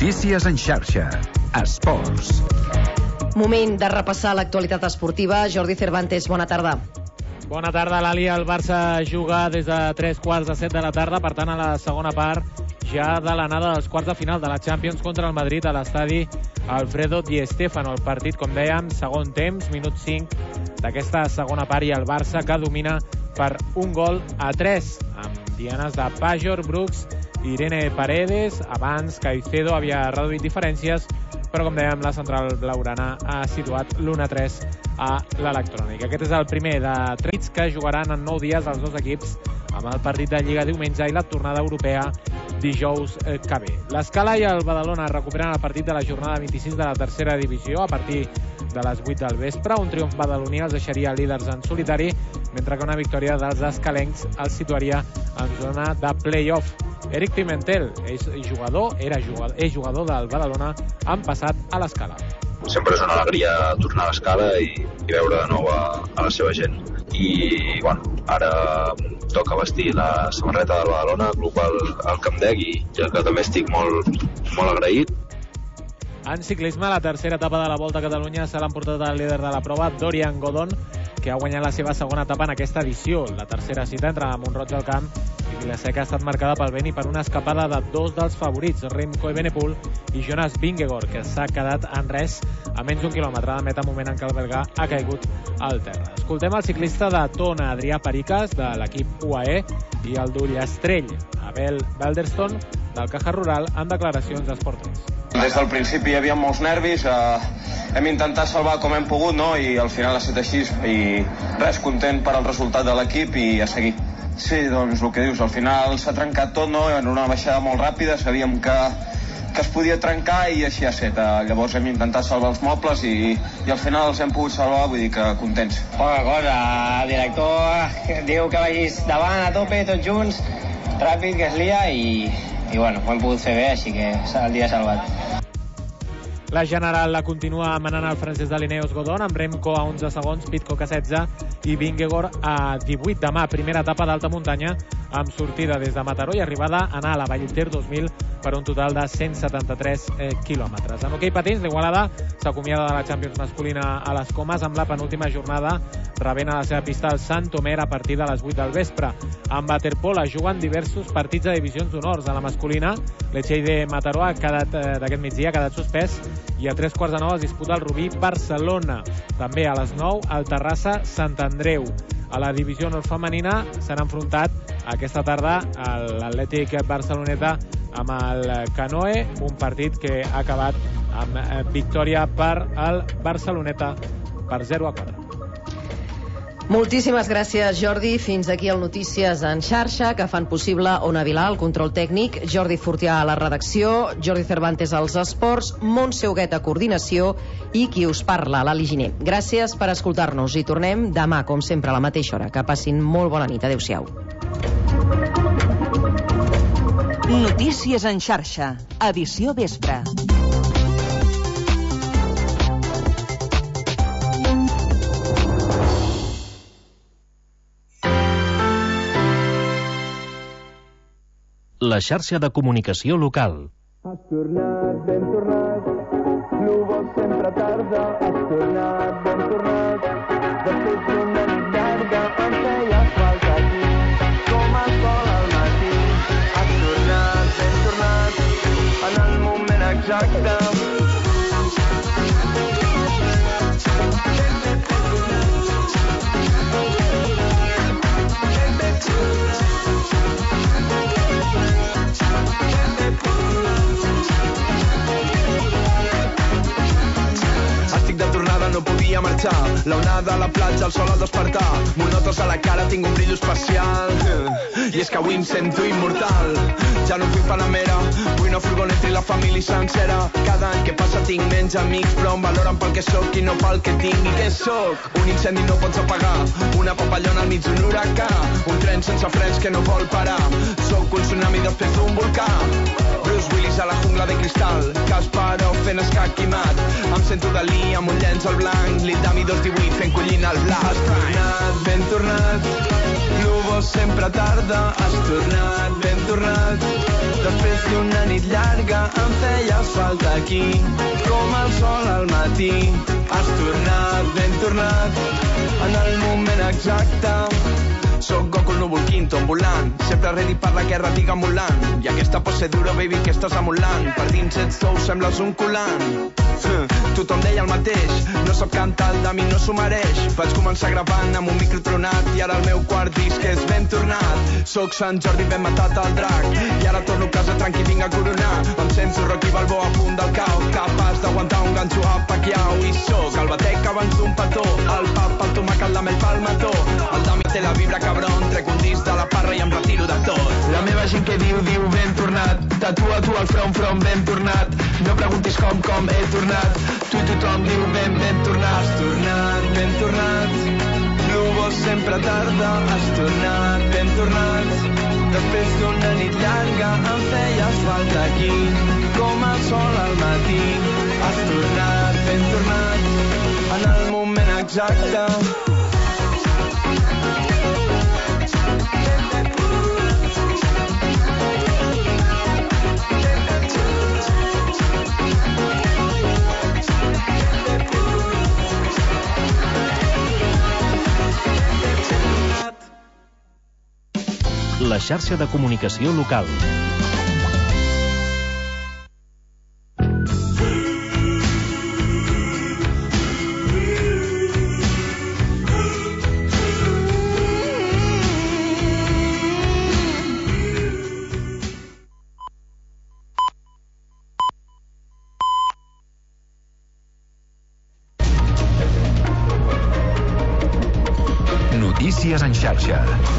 Notícies en xarxa. Esports. Moment de repassar l'actualitat esportiva. Jordi Cervantes, bona tarda. Bona tarda, Lali. El Barça juga des de tres quarts de set de la tarda, per tant, a la segona part ja de l'anada dels quarts de final de la Champions contra el Madrid a l'estadi Alfredo Di Stéfano. El partit, com dèiem, segon temps, minut cinc d'aquesta segona part, i el Barça que domina per un gol a tres, amb dianes de Pajor, Brooks i Irene Paredes. Abans Caicedo havia reduït diferències, però com dèiem, la central blaugrana ha situat l'u a tres a l'electrònic. Aquest és el primer de tres que jugaran en nou dies els dos equips, amb el partit de Lliga diumenge i la tornada europea dijous que ve. L'Escala i el Badalona recuperen el partit de la jornada vint-i-sis de la tercera divisió a partir de les vuit del vespre. Un triomf badaloní els deixaria líders en solitari, mentre que una victòria dels escalencs els situaria en zona de play-off. Eric Pimentel és jugador, era jugador, és jugador del Badalona, han passat a l'Escala. Sempre és una alegria tornar a l'Escala i, i veure de nou a, a la seva gent. I, bueno, ara toca vestir la samarreta del Badalona, club al, al Camp Dec, i ja que també estic molt, molt agraït. En ciclisme, la tercera etapa de la Volta a Catalunya se l'ha emportat el líder de la prova, Dorian Godon, que ha guanyat la seva segona etapa en aquesta edició. La tercera cita entre Mont-roig del Camp i Vilaseca ha estat marcada pel vent i per una escapada de dos dels favorits, Remco Evenepoel i Jonas Vingegaard, que s'ha quedat en res a menys d'un quilòmetre de meta, moment en què el belga ha caigut al terra. Escoltem el ciclista de Tona, Adrià Pericas, de l'equip U A E, i el d'Ullastrell, Abel Balderston, del Caja Rural, en declaracions d'Esport tres. Des del principi hi havia molts nervis, eh, hem intentat salvar com hem pogut, no? I al final ha estat així, i res, content per al resultat de l'equip i a seguir. Sí, doncs el que dius, al final s'ha trencat tot, no? En una baixada molt ràpida, sabíem que, que es podia trencar i així ha estat. Eh, llavors hem intentat salvar els mobles i, i al final els hem pogut salvar, vull dir que contents. Poca cosa, el director diu que vagis davant a tope, tots junts, ràpid, que es lia, i, i bueno, ho hem pogut fer bé, així que el dia salvat. La general la continua manant el francès de Linnaeus Godon, amb Remco a onze segons, Pidcock a setze i Vingegaard a divuit. Demà, primera etapa d'alta muntanya, amb sortida des de Mataró i arribada a anar a la Vall Ter dos mil per un total de cent setanta-tres eh, quilòmetres. En hoquei patins, l'Igualada s'acomiada de la Champions masculina a les Comas amb la penúltima jornada, rebent a la seva pista el Sant Omer a partir de les vuit del vespre. Amb waterpolo juguen diversos partits de divisions d'honors. A la masculina, l'Etxell de Mataró ha quedat eh, d'aquest migdia ha quedat suspès, i a tres quarts de nou es disputa el Rubí Barcelona. També a les nou el Terrassa Sant Andreu. A la divisió honor femenina s'han enfrontat aquesta tarda l'Atlètic Barceloneta amb el Canoe, un partit que ha acabat amb victòria per al Barceloneta per zero a quatre. Moltíssimes gràcies, Jordi. Fins aquí el Notícies en xarxa, que fan possible Ona Vilà, el control tècnic, Jordi Fortià a la redacció, Jordi Cervantes als esports, Montse Huguet a coordinació i qui us parla, l'Ali Giner. Gràcies per escoltar-nos i tornem demà, com sempre, a la mateixa hora. Que passin molt bona nit. Adéu-siau. Notícies en xarxa, edició vespre. La xarxa de comunicació local. Has tornat, ben tornat, núvol sempre tarda, has tornat, ben tornat, després d'una nit llarga em feia falta tu, com el sol al matí. Has tornat, ben tornat, en el moment exacte. No podia marxar, la onada a la platja, el sol al despertar, monotos a la cara, tinc un brillo especial, i és que avui em sento immortal. Ja no vull Panamera, vull una furgoneta i la família sencera. Cada any que passa tinc menys amics, però em valoren pel que sóc i no pel que tinc. I què sóc? Un incendi no pots apagar, una papallona al mig d'un huracà, un tren sense frens que no vol parar, sóc un tsunami després d'un volcà. Bruce Willis a la jungla de cristal, Kasparov fent escac i mat, em sento Dalí amb un llenç al blanc, Lil Dami dos divuit fent collina al blanc. Has tornat, ben tornat, núvol Núvol sempre tarda, has tornat, ben tornat. Després d'una nit llarga em feies falta aquí, com el sol al matí. Has tornat, ben tornat, en el moment exacte. Soc Goku el núvol quinto, volant, sempre ready per la guerra, digue'm volant. I aquesta pose dura, baby, que estàs amolant. Per dins ets tou, sembles un colant. Tothom deia el mateix, no sap cantar, el de mi no s'ho mereix. Vaig començar gravant amb un micro tronat i ara el meu quart disc és ben tornat. Soc Sant Jordi, ben matat el drac, i ara torno a casa tranqui, vinc a coronar. Em sento Rocky Balboa a punt del cau, capaç d'aguantar un ganxo a Pacquiao. I soc el batec abans d'un petó, el pap, el tomàquet, la mel pel mató. El Dami té la vibra cabron, trec un disc de la parra i em retiro de tot. La meva gent que diu, diu ben tornat, tatua tu al front, front, ben tornat. No preguntis com, com he tornat, tu i tothom diu ben, ben tornat. Has tornat, ben tornat, núvol sempre tarda. Has tornat, ben tornat, després d'una nit llarga em feies falta aquí, com el sol al matí. Has tornat, ben tornat, en el moment exacte. La xarxa de comunicació local. Notícies en xarxa.